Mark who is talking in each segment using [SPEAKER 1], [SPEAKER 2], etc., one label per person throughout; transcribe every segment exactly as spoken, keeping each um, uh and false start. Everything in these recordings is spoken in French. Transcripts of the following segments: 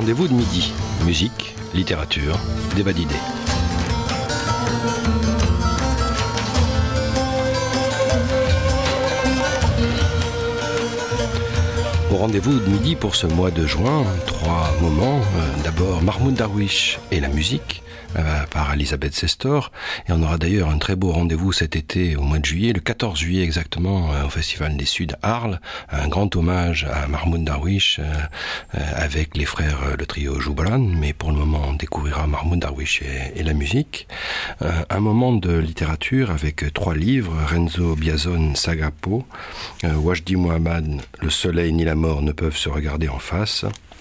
[SPEAKER 1] rendez-vous de midi. Musique, littérature, débat d'idées. Au rendez-vous de midi pour ce mois de juin, trois moments. Euh, d'abord Mahmoud Darwish et la musique, euh, par Elisabeth Sestor. Et on aura d'ailleurs un très beau rendez-vous cet été, au mois de juillet, le quatorze juillet exactement, euh, au Festival des Suds à Arles. Un grand hommage à Mahmoud Darwish, euh, euh, avec les frères, euh, le trio Joubran. Mais pour le moment, on découvrira Mahmoud Darwish et, et la musique. Euh, un moment de littérature avec euh, trois livres, Renzo Biazon, Sagapo, euh, Wajdi Mouhamad, Le soleil ni la mort ne peuvent se regarder en face,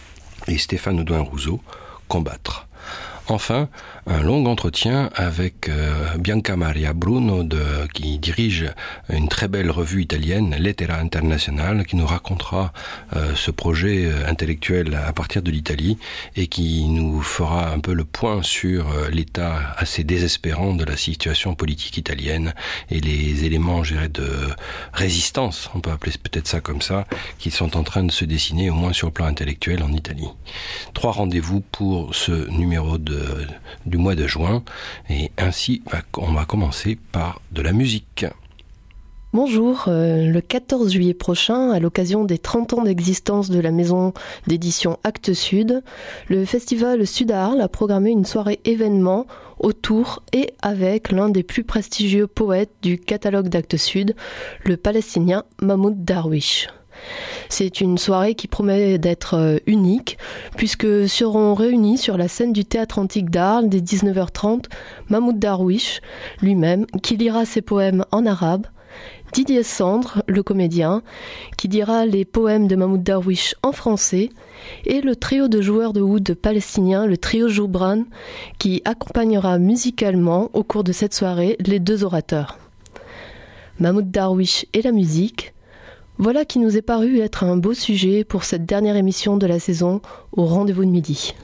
[SPEAKER 1] et Stéphane Audouin-Rousseau, Combattre. Enfin, un long entretien avec euh, Bianca Maria Bruno, de, qui dirige une très belle revue italienne, Lettera Internazionale, qui nous racontera euh, ce projet intellectuel à partir de l'Italie et qui nous fera un peu le point sur euh, l'état assez désespérant de la situation politique italienne et les éléments, je dirais, de résistance, on peut appeler peut-être ça comme ça, qui sont en train de se dessiner, au moins sur le plan intellectuel, en Italie. Trois rendez-vous pour ce numéro de du mois de juin, et ainsi on va commencer par de la musique.
[SPEAKER 2] Bonjour, euh, le quatorze juillet prochain, à l'occasion des trente ans d'existence de la maison d'édition Actes Sud, le festival Sud à Arles a programmé une soirée événement autour et avec l'un des plus prestigieux poètes du catalogue d'Actes Sud, le palestinien Mahmoud Darwish. C'est une soirée qui promet d'être unique, puisque seront réunis sur la scène du Théâtre Antique d'Arles dès dix-neuf heures trente Mahmoud Darwish lui-même, qui lira ses poèmes en arabe, Didier Sandre, le comédien, qui dira les poèmes de Mahmoud Darwish en français, et le trio de joueurs de oud palestiniens, le trio Joubran, qui accompagnera musicalement au cours de cette soirée les deux orateurs. Mahmoud Darwish et la musique, voilà qui nous est paru être un beau sujet pour cette dernière émission de la saison au rendez-vous de midi.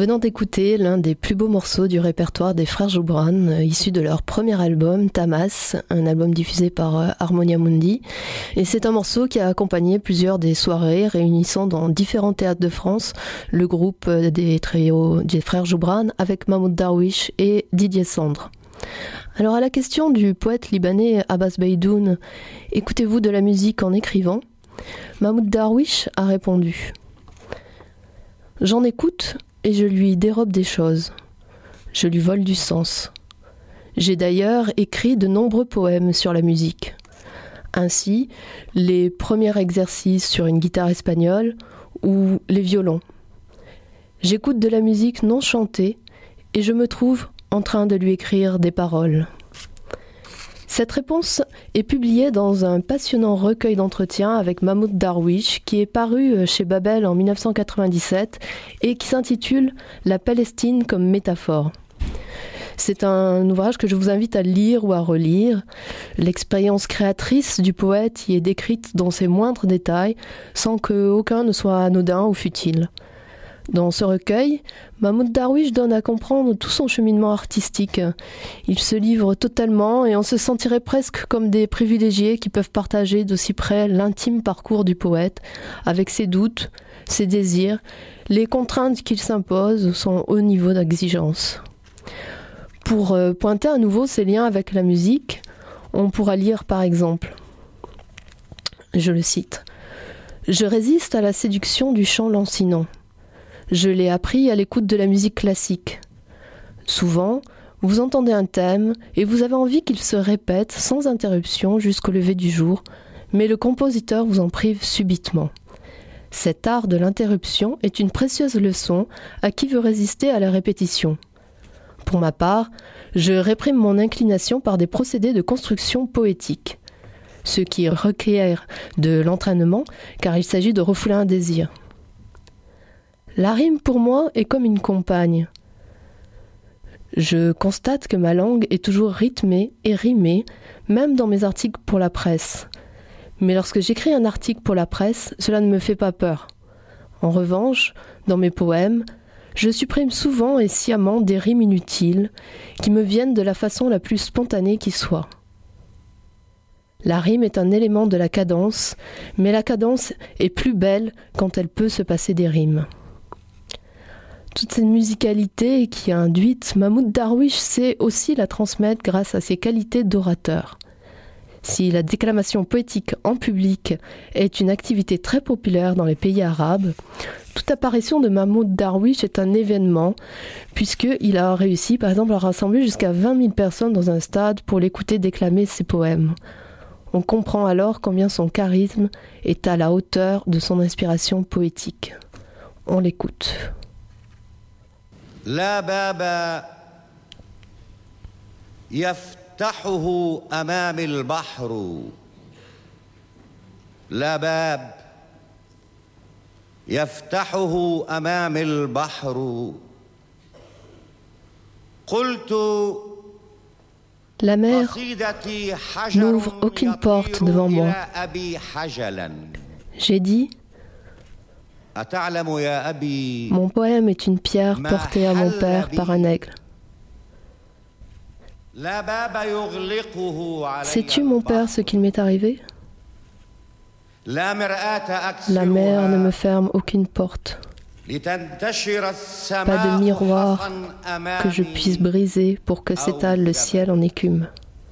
[SPEAKER 2] venons d'écouter l'un des plus beaux morceaux du répertoire des frères Joubran, euh, issu de leur premier album, Tamas, un album diffusé par euh, Harmonia Mundi. Et c'est un morceau qui a accompagné plusieurs des soirées réunissant dans différents théâtres de France le groupe euh, des trios des frères Joubran avec Mahmoud Darwish et Didier Sandre. Alors à la question du poète libanais Abbas Beidoun, écoutez-vous de la musique en écrivant ? Mahmoud Darwish a répondu : j'en écoute et je lui dérobe des choses. Je lui vole du sens. J'ai d'ailleurs écrit de nombreux poèmes sur la musique. Ainsi, les premiers exercices sur une guitare espagnole ou les violons. J'écoute de la musique non chantée et je me trouve en train de lui écrire des paroles. Cette réponse est publiée dans un passionnant recueil d'entretiens avec Mahmoud Darwish qui est paru chez Babel en dix-neuf cent quatre-vingt-dix-sept et qui s'intitule « La Palestine comme métaphore ». C'est un ouvrage que je vous invite à lire ou à relire. L'expérience créatrice du poète y est décrite dans ses moindres détails sans qu'aucun ne soit anodin ou futile. Dans ce recueil, Mahmoud Darwish donne à comprendre tout son cheminement artistique. Il se livre totalement et on se sentirait presque comme des privilégiés qui peuvent partager d'aussi près l'intime parcours du poète, avec ses doutes, ses désirs, les contraintes qu'il s'impose, son haut niveau d'exigence. Pour euh, pointer à nouveau ses liens avec la musique, on pourra lire par exemple, je le cite, « Je résiste à la séduction du chant lancinant. Je l'ai appris à l'écoute de la musique classique. Souvent, vous entendez un thème et vous avez envie qu'il se répète sans interruption jusqu'au lever du jour, mais le compositeur vous en prive subitement. Cet art de l'interruption est une précieuse leçon à qui veut résister à la répétition. Pour ma part, je réprime mon inclination par des procédés de construction poétique, ce qui requiert de l'entraînement car il s'agit de refouler un désir. La rime pour moi est comme une compagne. Je constate que ma langue est toujours rythmée et rimée, même dans mes articles pour la presse. Mais lorsque j'écris un article pour la presse, cela ne me fait pas peur. En revanche, dans mes poèmes, je supprime souvent et sciemment des rimes inutiles qui me viennent de la façon la plus spontanée qui soit. La rime est un élément de la cadence, mais la cadence est plus belle quand elle peut se passer des rimes. Toute cette musicalité qui a induite, Mahmoud Darwish sait aussi la transmettre grâce à ses qualités d'orateur. Si la déclamation poétique en public est une activité très populaire dans les pays arabes, toute apparition de Mahmoud Darwish est un événement, puisqu'il a réussi par exemple à rassembler jusqu'à vingt mille personnes dans un stade pour l'écouter déclamer ses poèmes. On comprend alors combien son charisme est à la hauteur de son inspiration poétique. On l'écoute.
[SPEAKER 3] لا باب يفتحه أمام البحر لا باب يفتحه أمام البحر قلت
[SPEAKER 2] La mer n'ouvre aucune porte devant moi. J'ai dit, mon poème est une pierre portée à mon père par un aigle. Sais-tu, mon père, ce qu'il m'est arrivé ? La mer ne me ferme aucune porte. Pas de miroir que je puisse briser pour que s'étale le ciel en écume.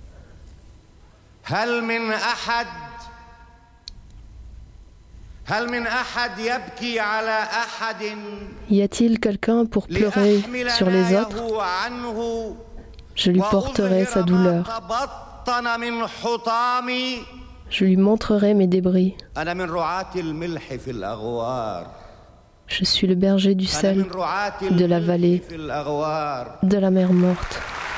[SPEAKER 2] Y a-t-il quelqu'un pour pleurer sur les autres ? Je lui porterai sa douleur. Je lui montrerai mes débris. Je suis le berger du sel, de la vallée, de la mer morte.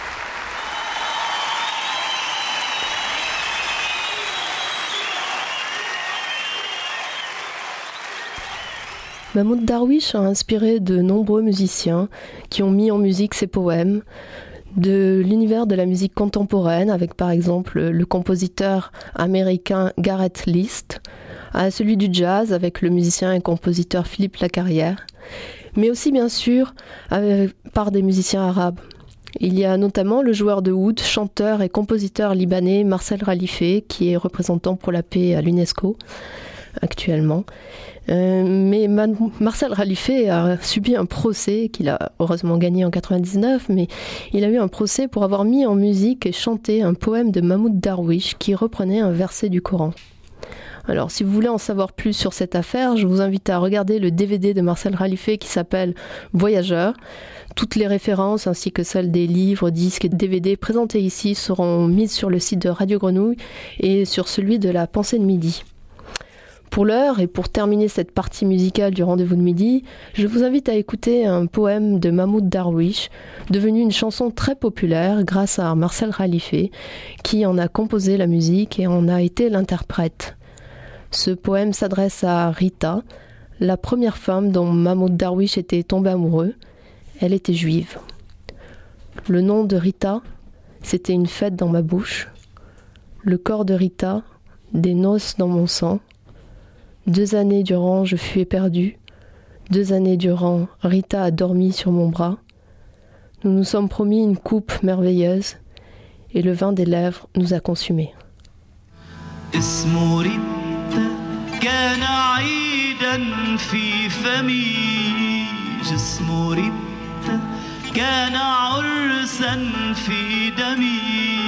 [SPEAKER 2] Mahmoud Darwish a inspiré de nombreux musiciens qui ont mis en musique ses poèmes, de l'univers de la musique contemporaine, avec par exemple le compositeur américain Gareth List, à celui du jazz avec le musicien et compositeur Philippe Lacarrière, mais aussi bien sûr euh, par des musiciens arabes. Il y a notamment le joueur de oud, chanteur et compositeur libanais Marcel Khalife, qui est représentant pour la paix à l'UNESCO actuellement. Euh, mais Man- Marcel Khalife a subi un procès qu'il a heureusement gagné en quatre-vingt-dix-neuf, mais il a eu un procès pour avoir mis en musique et chanté un poème de Mahmoud Darwish qui reprenait un verset du Coran. Alors, si vous voulez en savoir plus sur cette affaire, je vous invite à regarder le D V D de Marcel Khalife qui s'appelle Voyageur. Toutes les références ainsi que celles des livres, disques et D V D présentés ici seront mises sur le site de Radio Grenouille et sur celui de la Pensée de Midi. Pour l'heure, et pour terminer cette partie musicale du Rendez-vous de Midi, je vous invite à écouter un poème de Mahmoud Darwish, devenu une chanson très populaire grâce à Marcel Khalife, qui en a composé la musique et en a été l'interprète. Ce poème s'adresse à Rita, la première femme dont Mahmoud Darwish était tombé amoureux. Elle était juive. Le nom de Rita, c'était une fête dans ma bouche. Le corps de Rita, des noces dans mon sang. Deux années durant, je fus éperdu. Deux années durant, Rita a dormi sur mon bras. Nous nous sommes promis une coupe merveilleuse et le vin des lèvres nous a consumés.
[SPEAKER 4] كان عيدا في فمي جسم ريتا كان عرسا في دمي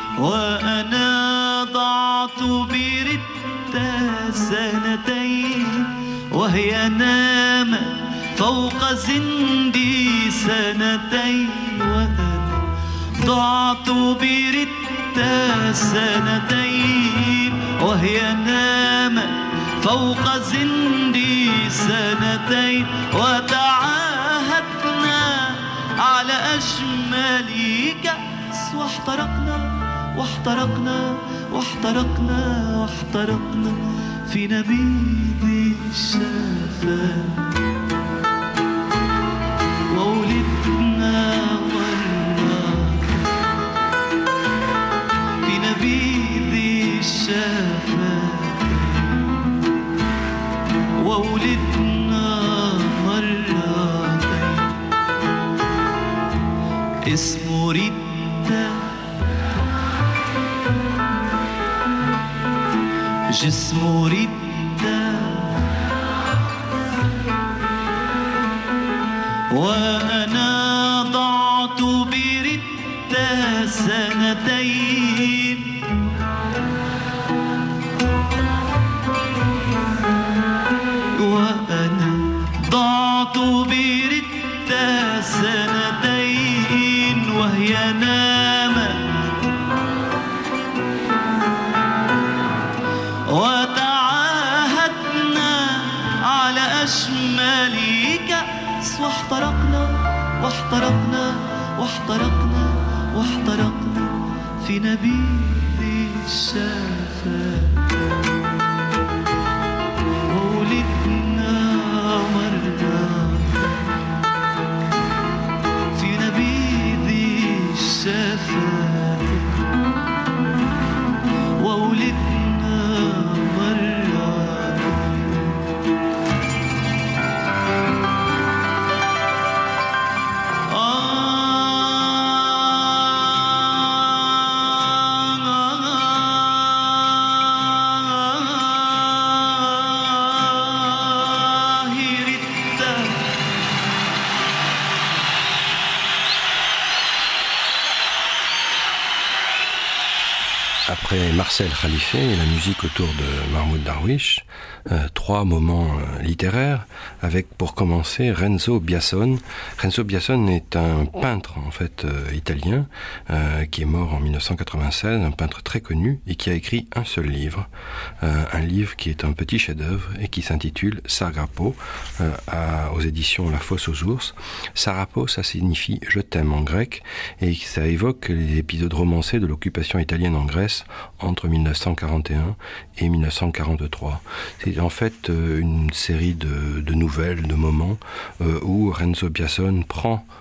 [SPEAKER 4] وأنا ضعت بريتا سنتين وهي نامت فوق زندي سنتين وأنا ضعت بريتا سنتين وهي نامت فوق زندي سنتين وتعاهدنا على أجمل كأس واحترقنا واحترقنا واحترقنا واحترقنا في نبيذ الشفاء وولدنا مرة في نبيذ الشفاء وولدنا مرتين اسمه ريتا جسمه ريتا وأنا ضعت بريتا سنتين وأنا ضعت بريتا سنتين وهي نامت وتعاهدنا على أجمل كأس واحترقنا واحترقنا واحترقنا واحترقنا في نبيذ الشفاء وولدنا مرة في نبيذ الشفاء وولدنا مرة
[SPEAKER 1] Après Marcel Khalife et la musique autour de Mahmoud Darwish, euh, trois moments euh, littéraires avec pour commencer Renzo Biasone. Renzo Biasone est un peintre en fait euh, italien euh, qui est mort en dix-neuf cent quatre-vingt-seize, un peintre très connu et qui a écrit un seul livre, euh, un livre qui est un petit chef-d'œuvre et qui s'intitule Sarapo euh, à, aux éditions La Fosse aux Ours. Sarapo, ça signifie je t'aime en grec et ça évoque les épisodes romancés de l'occupation italienne en Grèce entre dix-neuf cent quarante et un et dix-neuf cent quarante-trois. C'est en fait euh, une série de, de nouvelles, de moments euh, où Renzo Biasone prend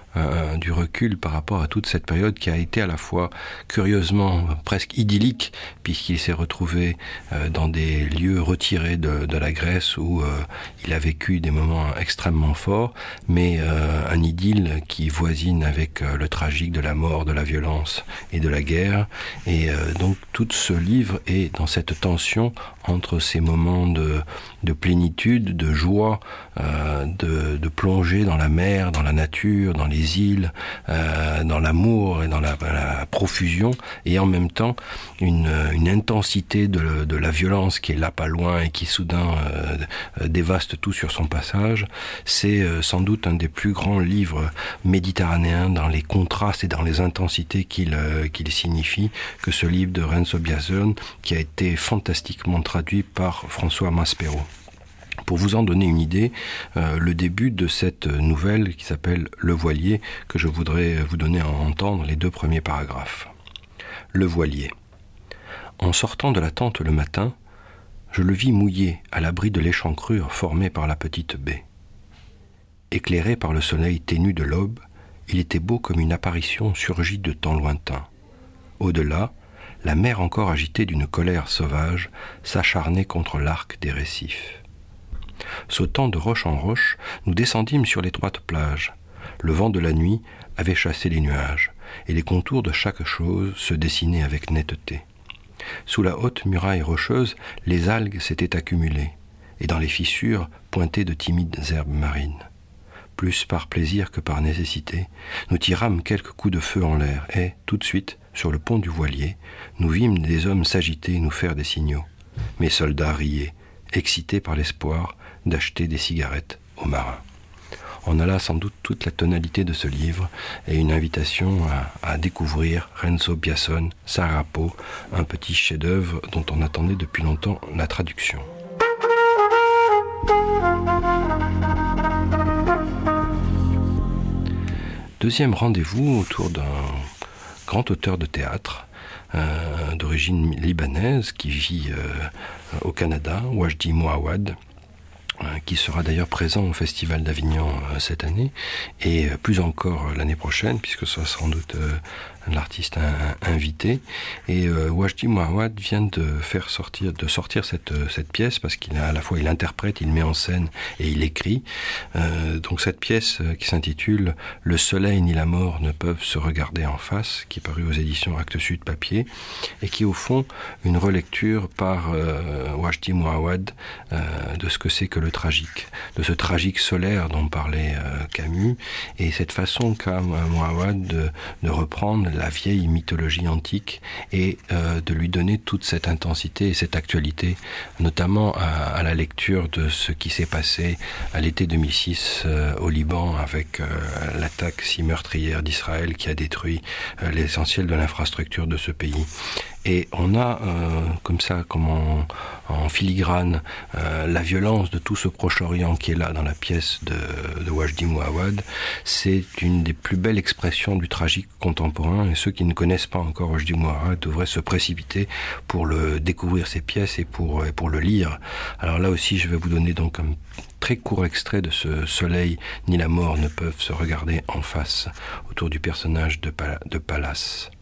[SPEAKER 1] euh, du recul par rapport à toute cette période qui a été à la fois curieusement presque idyllique, puisqu'il s'est retrouvé euh, dans des lieux retirés de, de la Grèce où euh, il a vécu des moments extrêmement forts, mais euh, un idylle qui voisine avec euh, le tragique de la mort, de la violence et de la guerre. Et euh, donc tout ce livre est dans cette tension entre ces moments de, de plénitude, de joie, euh, de, de plonger dans la mer, dans la nature, dans les îles, euh, dans l'amour et dans la, la profusion, et en même temps une, une intensité de, de la violence qui est là pas loin et qui soudain euh, dévaste tout sur son passage. C'est euh, sans doute un des plus grands livres méditerranéens dans les contrastes et dans les intensités qu'il, euh, qu'il signifie que ce livre de Renzo Biason, qui a été fantastiquement traduit par François Maspero. Pour vous en donner une idée, euh, le début de cette nouvelle qui s'appelle Le Voilier, que je voudrais vous donner à entendre les deux premiers paragraphes. Le Voilier. En sortant de la tente le matin, je le vis mouillé à l'abri de l'échancrure formée par la petite baie. Éclairé par le soleil ténu de l'aube, il était beau comme une apparition surgie de temps lointain. Au-delà, la mer encore agitée d'une colère sauvage s'acharnait contre l'arc des récifs. Sautant de roche en roche, nous descendîmes sur l'étroite plage. Le vent de la nuit avait chassé les nuages, et les contours de chaque chose se dessinaient avec netteté. Sous la haute muraille rocheuse, les algues s'étaient accumulées, et dans les fissures pointaient de timides herbes marines. Plus par plaisir que par nécessité, nous tirâmes quelques coups de feu en l'air, et, tout de suite, sur le pont du Voilier, nous vîmes des hommes s'agiter et nous faire des signaux. Mes soldats riaient, excités par l'espoir d'acheter des cigarettes aux marins. On a là sans doute toute la tonalité de ce livre et une invitation à, à découvrir Renzo Biason, Sarapo, un petit chef-d'œuvre dont on attendait depuis longtemps la traduction. Deuxième rendez-vous autour d'un grand auteur de théâtre euh, d'origine libanaise qui vit euh, au Canada, Wajdi Mouawad, qui sera d'ailleurs présent au Festival d'Avignon cette année, et plus encore l'année prochaine, puisque ce sera sans doute l'artiste invité. Et Wajdi Mouawad vient de faire sortir, de sortir cette, cette pièce, parce qu'il a à la fois il interprète, il met en scène et il écrit. Euh, donc cette pièce qui s'intitule « Le soleil ni la mort ne peuvent se regarder en face », qui est parue aux éditions Actes Sud Papier, et qui est au fond une relecture par euh, Wajdi Mouawad euh, de ce que c'est que le tragique, de ce tragique solaire dont parlait euh, Camus, et cette façon qu'a Mouawad de, de reprendre la vieille mythologie antique et euh, de lui donner toute cette intensité et cette actualité, notamment à, à la lecture de ce qui s'est passé à l'été deux mille six euh, au Liban avec euh, l'attaque si meurtrière d'Israël qui a détruit euh, l'essentiel de l'infrastructure de ce pays. Et on a euh, comme ça, comme en, en filigrane, euh, la violence de tout ce Proche-Orient qui est là dans la pièce de, de Wajdi Mouawad. C'est une des plus belles expressions du tragique contemporain, et ceux qui ne connaissent pas encore Wajdi Mouawad devraient se précipiter pour le découvrir ces pièces et pour, et pour le lire. Alors là aussi, je vais vous donner donc un très court extrait de ce soleil ni la mort ne peuvent se regarder en face autour du personnage de, Pal- de Pallas.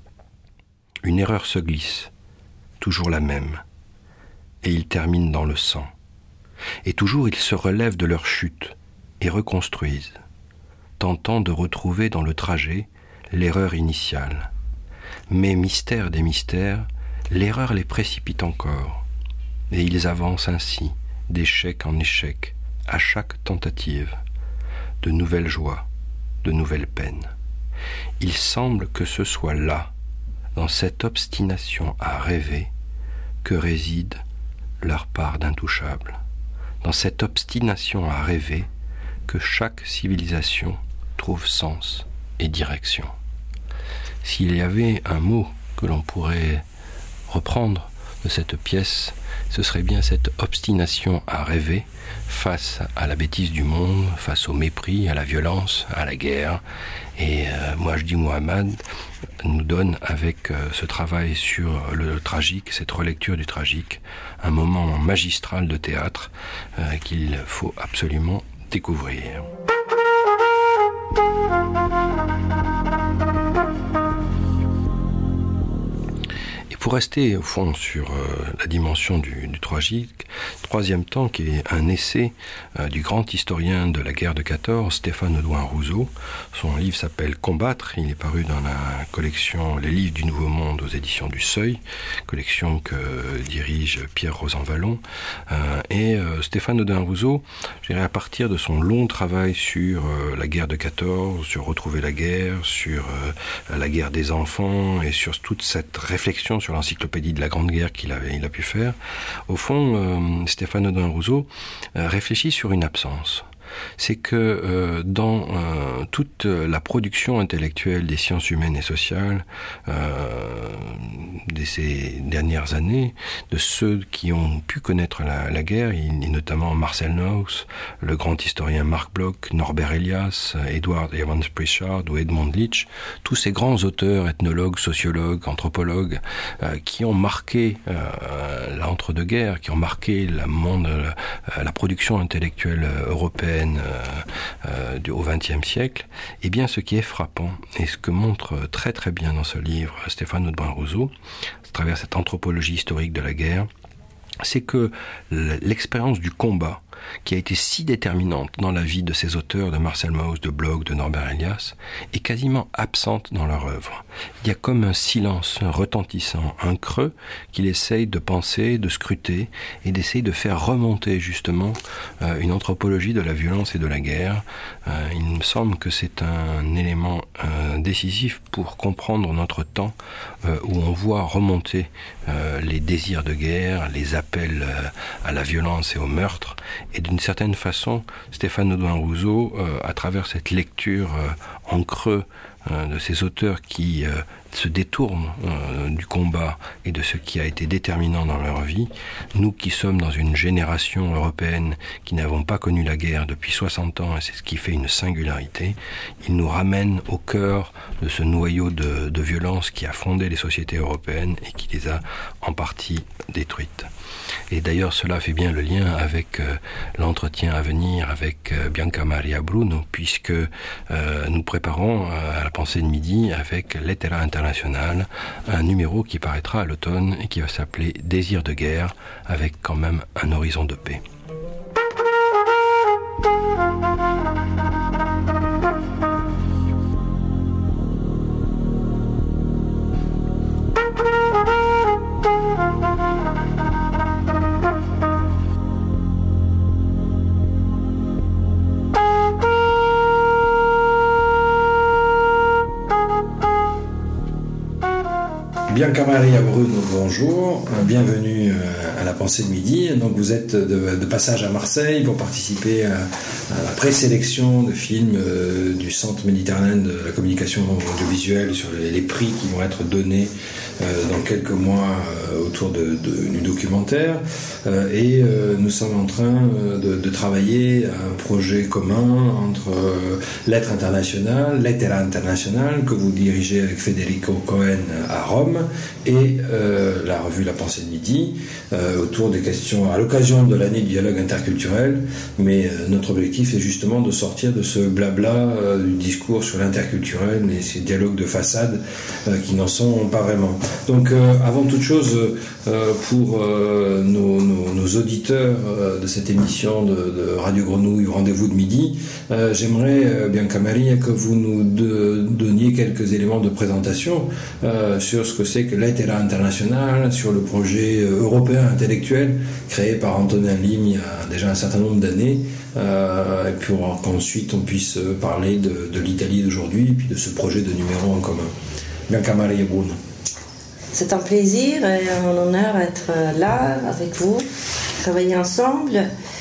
[SPEAKER 1] Une erreur se glisse, toujours la même, et ils terminent dans le sang. Et toujours ils se relèvent de leur chute et reconstruisent, tentant de retrouver dans le trajet l'erreur initiale. Mais mystère des mystères, l'erreur les précipite encore, et ils avancent ainsi, d'échec en échec, à chaque tentative, de nouvelles joies, de nouvelles peines. Il semble que ce soit là, dans cette obstination à rêver, que réside leur part d'intouchable. Dans cette obstination à rêver, que chaque civilisation trouve sens et direction. S'il y avait un mot que l'on pourrait reprendre de cette pièce, ce serait bien cette obstination à rêver face à la bêtise du monde, face au mépris, à la violence, à la guerre. Et euh, Wajdi Mouawad nous donne avec euh, ce travail sur le tragique, cette relecture du tragique, un moment magistral de théâtre euh, qu'il faut absolument découvrir. Pour rester au fond sur euh, la dimension du, du tragique, troisième temps qui est un essai euh, du grand historien de la guerre de quatorze, Stéphane Audouin Rousseau. Son livre s'appelle Combattre, il est paru dans la collection Les Livres du Nouveau Monde aux éditions du Seuil, collection que dirige Pierre Rosanvallon. Euh, et euh, Stéphane Audouin Rousseau, je dirais à partir de son long travail sur euh, la guerre de quatorze, sur Retrouver la guerre, sur euh, la guerre des enfants et sur toute cette réflexion sur l'encyclopédie de la Grande Guerre qu'il avait, il a pu faire, au fond, euh, Stéphane Audouin Rousseau euh, réfléchit sur une absence. C'est que euh, dans euh, toute la production intellectuelle des sciences humaines et sociales euh, de ces dernières années, de ceux qui ont pu connaître la, la guerre, et notamment Marcel Mauss, le grand historien Marc Bloch, Norbert Elias, Edward Evans Pritchard ou Edmund Leach, tous ces grands auteurs, ethnologues, sociologues, anthropologues, euh, qui ont marqué euh, l'entre-deux-guerres, qui ont marqué la, monde, euh, la production intellectuelle européenne Euh, euh, au vingtième siècle, eh bien ce qui est frappant, et ce que montre très très bien dans ce livre Stéphane Audouin Rousseau, à travers cette anthropologie historique de la guerre, c'est que l'expérience du combat, qui a été si déterminante dans la vie de ces auteurs, de Marcel Mauss, de Bloch, de Norbert Elias, est quasiment absente dans leur œuvre. Il y a comme un silence, un retentissant, un creux qu'il essaye de penser, de scruter et d'essayer de faire remonter justement euh, une anthropologie de la violence et de la guerre. Euh, il me semble que c'est un élément euh, décisif pour comprendre notre temps euh, où on voit remonter euh, les désirs de guerre, les appels euh, à la violence et au meurtre. Et d'une certaine façon, Stéphane Audouin Rousseau, euh, à travers cette lecture euh, en creux euh, de ces auteurs qui euh, se détournent euh, du combat et de ce qui a été déterminant dans leur vie, nous qui sommes dans une génération européenne qui n'avons pas connu la guerre depuis soixante ans, et c'est ce qui fait une singularité, il nous ramène au cœur de ce noyau de, de violence qui a fondé les sociétés européennes et qui les a en partie détruites. Et d'ailleurs, cela fait bien le lien avec euh, l'entretien à venir avec euh, Bianca Maria Bruno, puisque euh, nous préparons euh, à la pensée de midi avec Lettera Internationale, un numéro qui paraîtra à l'automne et qui va s'appeler Désir de guerre, avec quand même un horizon de paix.
[SPEAKER 5] Bianca Maria Bruno, bonjour, bienvenue à la pensée de midi. Donc vous êtes de, de passage à Marseille pour participer à, à la présélection de films du Centre méditerranéen de la communication audiovisuelle sur les, les prix qui vont être donnés dans quelques mois autour de, de, du documentaire. Et nous sommes en train de, de travailler à un projet commun entre Lettres Internationales, Lettera Internationale, que vous dirigez avec Federico Cohen à Rome, et euh, la revue La Pensée de Midi, euh, autour des questions, à l'occasion de l'année du dialogue interculturel. Mais euh, notre objectif est justement de sortir de ce blabla euh, du discours sur l'interculturel et ces dialogues de façade euh, qui n'en sont pas vraiment. Donc euh, avant toute chose, euh, pour euh, nos, nos, nos auditeurs euh, de cette émission de, de Radio Grenouille, Rendez-vous de midi, euh, j'aimerais, euh, Bianca Maria, que vous nous de, donniez quelques éléments de présentation euh, sur ce que c'est que Lettera Internationale, sur le projet européen intellectuel créé par Antonin Lim il y a déjà un certain nombre d'années, euh, et puis qu'ensuite on puisse parler de, de l'Italie d'aujourd'hui et puis de ce projet de numéro en commun. Bianca Maria Bruno.
[SPEAKER 6] C'est un plaisir et un honneur d'être là avec vous, travailler ensemble.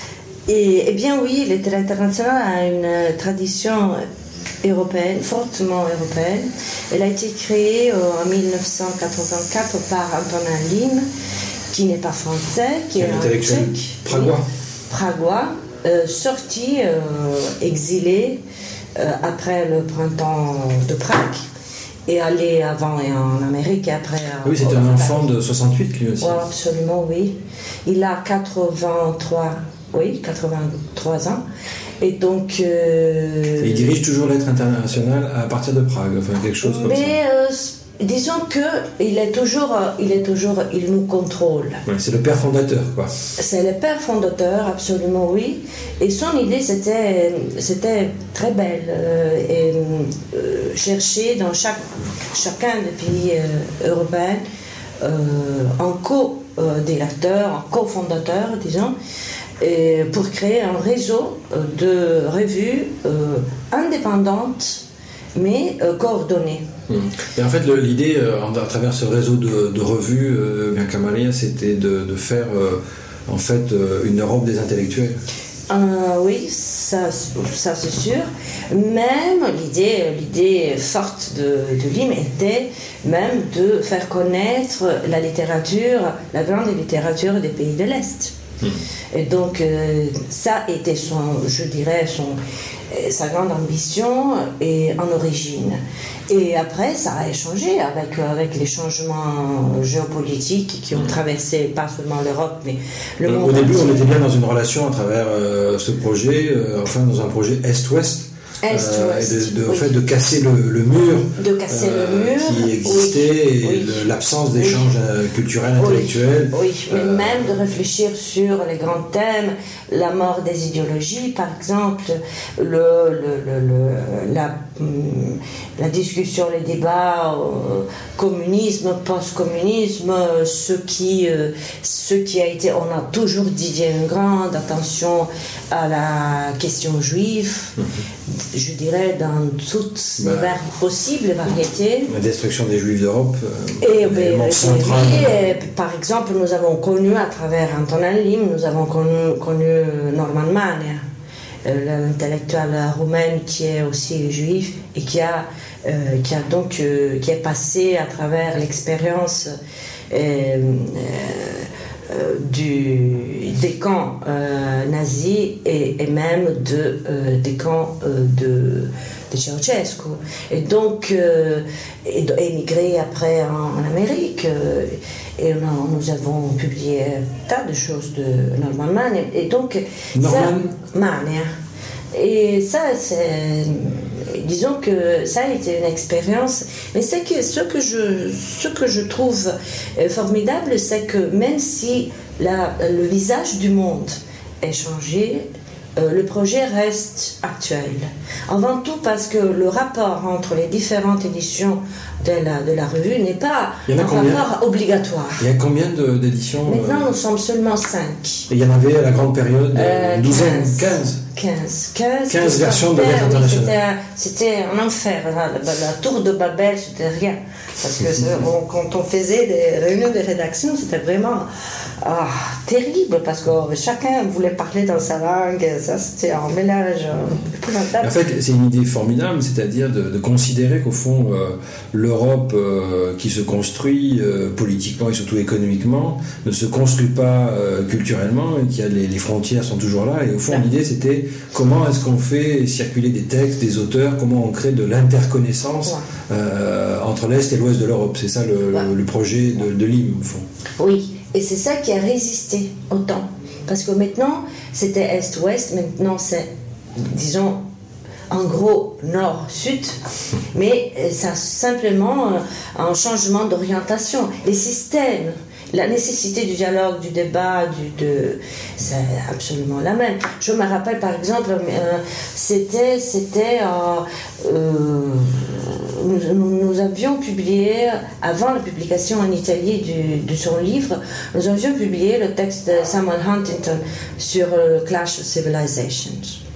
[SPEAKER 6] Et, eh bien oui, Lettera Internationale a une tradition européenne, fortement européenne. Elle a été créée en dix-neuf cent quatre-vingt-quatre par Antonin Lim, qui n'est pas français, qui est un tchèque,
[SPEAKER 5] pragois,
[SPEAKER 6] pragois euh, sorti, euh, exilé euh, après le printemps de Prague, et allé avant et en Amérique et après.
[SPEAKER 5] Oui, c'est un enfant de soixante-huit lui aussi.
[SPEAKER 6] Oui, absolument, oui. Il a quatre-vingt-trois, oui, quatre-vingt-trois ans. Et donc... Euh,
[SPEAKER 5] Et il dirige toujours Lettres internationales à partir de Prague, enfin quelque chose comme
[SPEAKER 6] mais,
[SPEAKER 5] ça.
[SPEAKER 6] Mais euh, disons qu'il est toujours, il est toujours, il nous contrôle.
[SPEAKER 5] Ouais, c'est le père fondateur, quoi.
[SPEAKER 6] C'est le père fondateur, absolument oui. Et son idée, c'était, c'était très belle. Euh, et euh, chercher dans chaque, chacun des pays euh, européens euh, un co-directeur, un co-fondateur, disons, et pour créer un réseau de revues euh, indépendantes mais euh, coordonnées.
[SPEAKER 5] Mmh. Et en fait, le, l'idée, euh, à travers ce réseau de, de revues, euh, Bianca Maria, c'était de, de faire euh, en fait euh, une Europe des intellectuels.
[SPEAKER 6] Euh, oui, ça, ça c'est sûr. Même l'idée, l'idée forte de, de Lim était même de faire connaître la littérature, la grande littérature des pays de l'Est. Mmh. Et donc, euh, ça était son, je dirais, son, sa grande ambition et en origine. Et après, ça a échangé avec, avec les changements géopolitiques qui ont traversé pas seulement l'Europe, mais le monde.
[SPEAKER 5] Au début,
[SPEAKER 6] entier.
[SPEAKER 5] on était bien dans une relation à travers euh, ce projet, euh, enfin dans un projet Est-Ouest.
[SPEAKER 6] Est,
[SPEAKER 5] euh,
[SPEAKER 6] ouest,
[SPEAKER 5] et de, de,
[SPEAKER 6] oui.
[SPEAKER 5] au fait de casser le, le mur,
[SPEAKER 6] de casser euh, le mur
[SPEAKER 5] qui existait
[SPEAKER 6] oui,
[SPEAKER 5] et
[SPEAKER 6] oui,
[SPEAKER 5] le, l'absence d'échanges oui, culturels, intellectuels.
[SPEAKER 6] Oui, oui. mais euh, même de réfléchir sur les grands thèmes, la mort des idéologies, par exemple, le, le, le, le, la, la discussion, les débats, euh, communisme, post-communisme, ce qui, euh, ce qui a été, on a toujours dit, il y a une grande attention à la question juive. Mm-hmm. Je dirais dans toutes bah, les var- possibles variétés.
[SPEAKER 5] La destruction des Juifs d'Europe.
[SPEAKER 6] Euh, et, ben, oui, et, par exemple, nous avons connu à travers Antonin Lim, nous avons connu, connu Norman Mania, euh, l'intellectuel roumain qui est aussi juif et qui a, euh, qui a donc euh, qui est passé à travers l'expérience euh, euh, du, des camps euh, nazis et, et même de, euh, des camps euh, de, de Ceausescu. Et donc, euh, et, et émigré après en, en Amérique. Euh, et on, nous avons publié un tas de choses de Norman Mania. Et donc,
[SPEAKER 5] Norman
[SPEAKER 6] Mania. Et ça, c'est, disons que ça a été une expérience. Mais c'est que ce que je, ce que je trouve formidable, c'est que même si la, le visage du monde est changé, euh, le projet reste actuel. Avant tout parce que le rapport entre les différentes éditions de la, de la revue n'est pas un rapport obligatoire.
[SPEAKER 5] Il y a combien de, d'éditions?
[SPEAKER 6] Maintenant, euh... nous sommes seulement cinq.
[SPEAKER 5] Et il y en avait à la grande période,
[SPEAKER 6] euh,
[SPEAKER 5] une douzaine, quinze.
[SPEAKER 6] quinze. quinze,
[SPEAKER 5] quinze versions de Lettres internationales.
[SPEAKER 6] Oui, c'était, c'était un enfer. La, la, la tour de Babel, c'était rien. Parce que on, quand on faisait des réunions de rédaction, c'était vraiment ah, terrible. Parce que chacun voulait parler dans sa langue. Ça, c'était un mélange épouvantable.
[SPEAKER 5] En fait, c'est une idée formidable, c'est-à-dire de, de considérer qu'au fond, euh, l'Europe euh, qui se construit euh, politiquement et surtout économiquement ne se construit pas euh, culturellement et qu'il y a les, les frontières sont toujours là. Et au fond, ouais. l'idée, c'était comment est-ce qu'on fait circuler des textes, des auteurs, comment on crée de l'interconnaissance ouais. euh, entre l'Est et l'Ouest de l'Europe. C'est ça le, ouais. le, le projet de, de Lim, au fond.
[SPEAKER 6] Oui, et c'est ça qui a résisté au temps. Parce que maintenant, c'était Est-Ouest, maintenant c'est, disons, en gros nord-sud, mais ça simplement un changement d'orientation. Les systèmes, la nécessité du dialogue, du débat, du, de, c'est absolument la même. Je me rappelle par exemple, euh, c'était, c'était euh, euh, nous, nous avions publié, avant la publication en Italie du, de son livre, nous avions publié le texte de Samuel Huntington sur le Clash of Civilizations.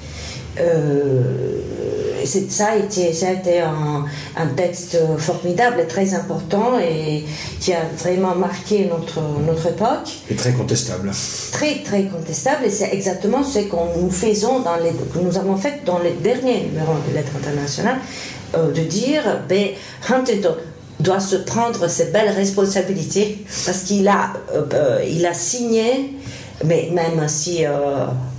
[SPEAKER 6] Euh, c'est, ça a été, ça a été un, un texte formidable et très important et qui a vraiment marqué notre, notre époque.
[SPEAKER 5] Et très contestable.
[SPEAKER 6] Très, très contestable et c'est exactement ce que nous faisons dans les, que nous avons fait dans les derniers numéros de Lettres internationales, euh, de dire, ben, Huntington doit se prendre ses belles responsabilités parce qu'il a, euh, il a signé, mais même si euh,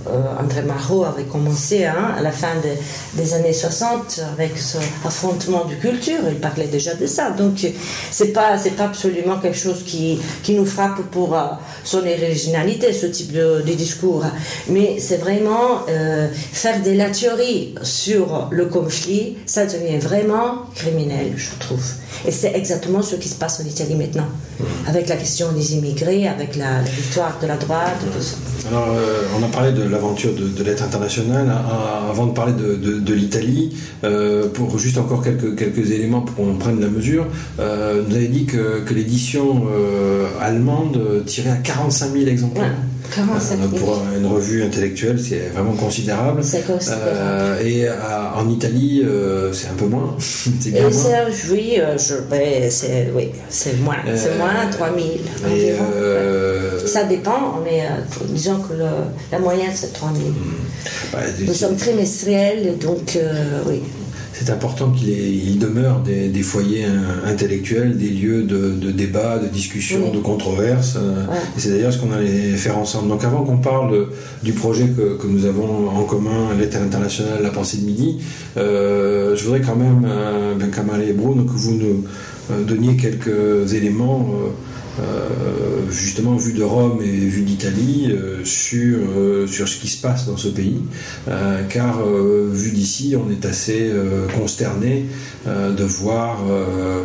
[SPEAKER 6] euh, André Malraux avait commencé hein, à la fin de, des années soixante avec ce affrontement de culture, il parlait déjà de ça. Donc c'est pas, c'est pas absolument quelque chose qui, qui nous frappe pour euh, son originalité, ce type de, de discours. Mais c'est vraiment euh, faire de la théorie sur le conflit, ça devient vraiment criminel, je trouve. Et c'est exactement ce qui se passe en Italie maintenant, avec la question des immigrés, avec la, la victoire de la droite, tout ça.
[SPEAKER 5] Alors, euh, on a parlé de l'aventure de, de Lettres internationales. Avant de parler de, de, de l'Italie, euh, pour juste encore quelques, quelques éléments pour qu'on prenne la mesure, euh, vous avez dit que, que l'édition euh, allemande tirait à quarante-cinq mille exemplaires.
[SPEAKER 6] Ouais, quarante-cinq mille.
[SPEAKER 5] Euh, pour une revue intellectuelle, c'est vraiment considérable.
[SPEAKER 6] C'est considérable.
[SPEAKER 5] Euh, et à, en Italie, euh, c'est un peu moins. C'est bien
[SPEAKER 6] et
[SPEAKER 5] moins.
[SPEAKER 6] c'est, oui, euh, je, ben, c'est, oui, c'est moins.
[SPEAKER 5] Euh,
[SPEAKER 6] c'est moins, trois mille.
[SPEAKER 5] Et euh,
[SPEAKER 6] ça dépend, mais euh, disons que le, la moyenne, c'est trois mille.
[SPEAKER 5] Bah,
[SPEAKER 6] Nous sommes trimestriels, donc euh, oui.
[SPEAKER 5] C'est important qu'il ait, il demeure des, des foyers intellectuels, des lieux de, de débat, de discussion, oui. de controverse. Ouais. Et c'est d'ailleurs ce qu'on allait faire ensemble. Donc avant qu'on parle du projet que, que nous avons en commun, Lettres internationales, la pensée de midi, euh, je voudrais quand même, euh, Ben Kamale et Bruno, que vous nous euh, donniez quelques éléments euh, Euh, justement vu de Rome et vu d'Italie euh, sur, euh, sur ce qui se passe dans ce pays euh, car euh, vu d'ici on est assez euh, consterné euh, de voir euh,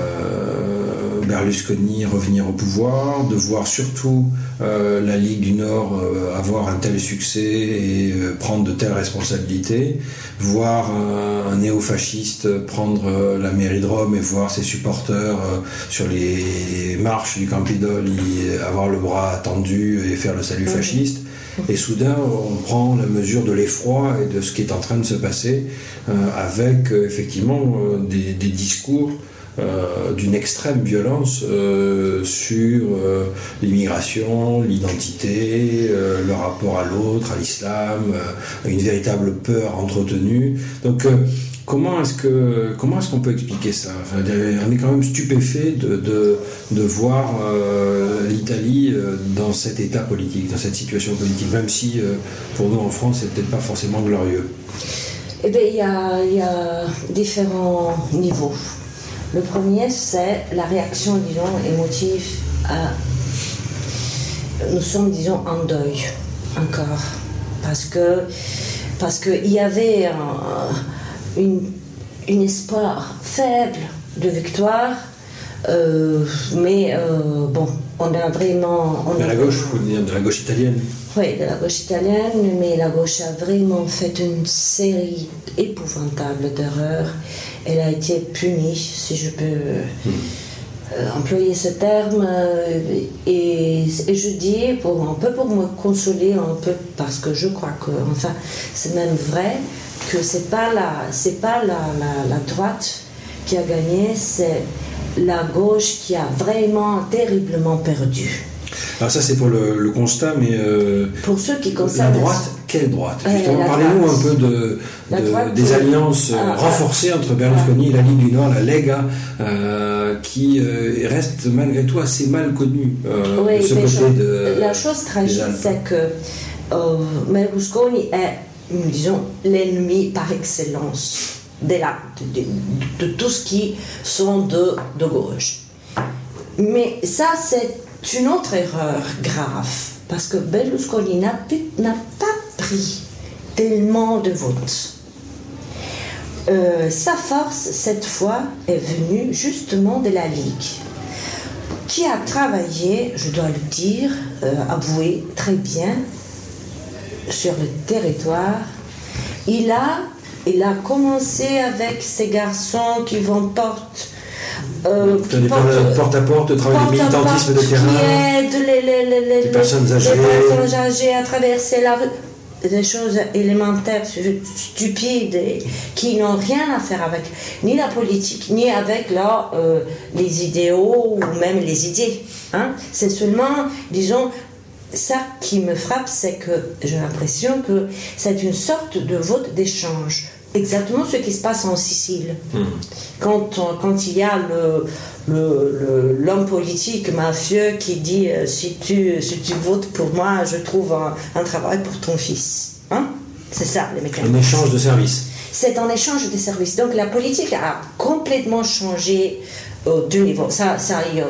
[SPEAKER 5] euh, Berlusconi revenir au pouvoir, de voir surtout euh, la Ligue du Nord euh, avoir un tel succès et euh, prendre de telles responsabilités, voir un, un néo-fasciste prendre euh, la mairie de Rome et voir ses supporters euh, sur les marches du Campidogle, avoir le bras tendu et faire le salut fasciste. Et soudain, on prend la mesure de l'effroi et de ce qui est en train de se passer euh, avec euh, effectivement euh, des, des discours euh, d'une extrême violence euh, sur euh, l'immigration, l'identité, euh, le rapport à l'autre, à l'islam, euh, une véritable peur entretenue. Donc euh, Comment est-ce que comment est-ce qu'on peut expliquer ça? Enfin, on est quand même stupéfait de de, de voir euh, l'Italie euh, dans cet état politique, dans cette situation politique, même si euh, pour nous en France c'est peut-être pas forcément glorieux.
[SPEAKER 6] Eh bien, il y a il y a différents niveaux. Le premier, c'est la réaction, disons, émotive à. Nous sommes, disons, en deuil encore, parce que parce que il y avait un, Une, une espoir faible de victoire, euh, mais euh, bon, on a vraiment... On
[SPEAKER 5] de
[SPEAKER 6] a
[SPEAKER 5] la gauche, vous voulez dire de la gauche italienne?
[SPEAKER 6] Oui, de la gauche italienne, mais la gauche a vraiment fait une série épouvantable d'erreurs. Elle a été punie, si je peux hmm. euh, employer ce terme, euh, et, et je dis, pour, un peu pour me consoler, un peu parce que je crois que, enfin, c'est même vrai, que c'est pas la c'est pas la, la, la droite qui a gagné, c'est la gauche qui a vraiment terriblement perdu.
[SPEAKER 5] Alors ça c'est pour le, le constat, mais euh,
[SPEAKER 6] pour ceux qui concernent
[SPEAKER 5] la droite, quelle droite justement,
[SPEAKER 6] euh,
[SPEAKER 5] parlez-nous
[SPEAKER 6] droite.
[SPEAKER 5] un peu de, de
[SPEAKER 6] droite,
[SPEAKER 5] des alliances
[SPEAKER 6] ah,
[SPEAKER 5] renforcées entre Berlusconi ah, et la Ligue du Nord, la Lega, euh, qui euh, reste malgré tout assez mal connue euh,
[SPEAKER 6] oui,
[SPEAKER 5] de ce côté
[SPEAKER 6] je,
[SPEAKER 5] de.
[SPEAKER 6] La chose tragique, c'est que euh, Berlusconi est, disons, l'ennemi par excellence de, la, de, de, de tout ce qui sont de, de gauche. Mais ça, c'est une autre erreur grave, parce que Berlusconi n'a, n'a pas pris tellement de votes. Euh, sa force, cette fois, est venue justement de la Ligue, qui a travaillé, je dois le dire, euh, avoué très bien, sur le territoire. Il a, il a commencé avec ces garçons qui vont porte, euh, qui
[SPEAKER 5] des porte, porte à porte, travail de militantisme de terrain,
[SPEAKER 6] qui aident les, les, les, les, les,
[SPEAKER 5] personnes âgées.
[SPEAKER 6] les personnes âgées à traverser la rue. Des choses élémentaires, stupides, et qui n'ont rien à faire avec ni la politique, ni avec là, euh, les idéaux ou même les idées. Hein. C'est seulement, disons, ça qui me frappe, c'est que j'ai l'impression que c'est une sorte de vote d'échange. exactement ce qui se passe en Sicile.
[SPEAKER 5] Mmh.
[SPEAKER 6] Quand, quand il y a le, le, le, l'homme politique mafieux qui dit euh, si, tu, si tu votes pour moi, je trouve un, un travail pour ton fils. Hein? C'est ça, les mécanismes.
[SPEAKER 5] Un échange de services.
[SPEAKER 6] C'est un échange de services. Donc la politique a complètement changé aux deux niveaux. Ça, ça, il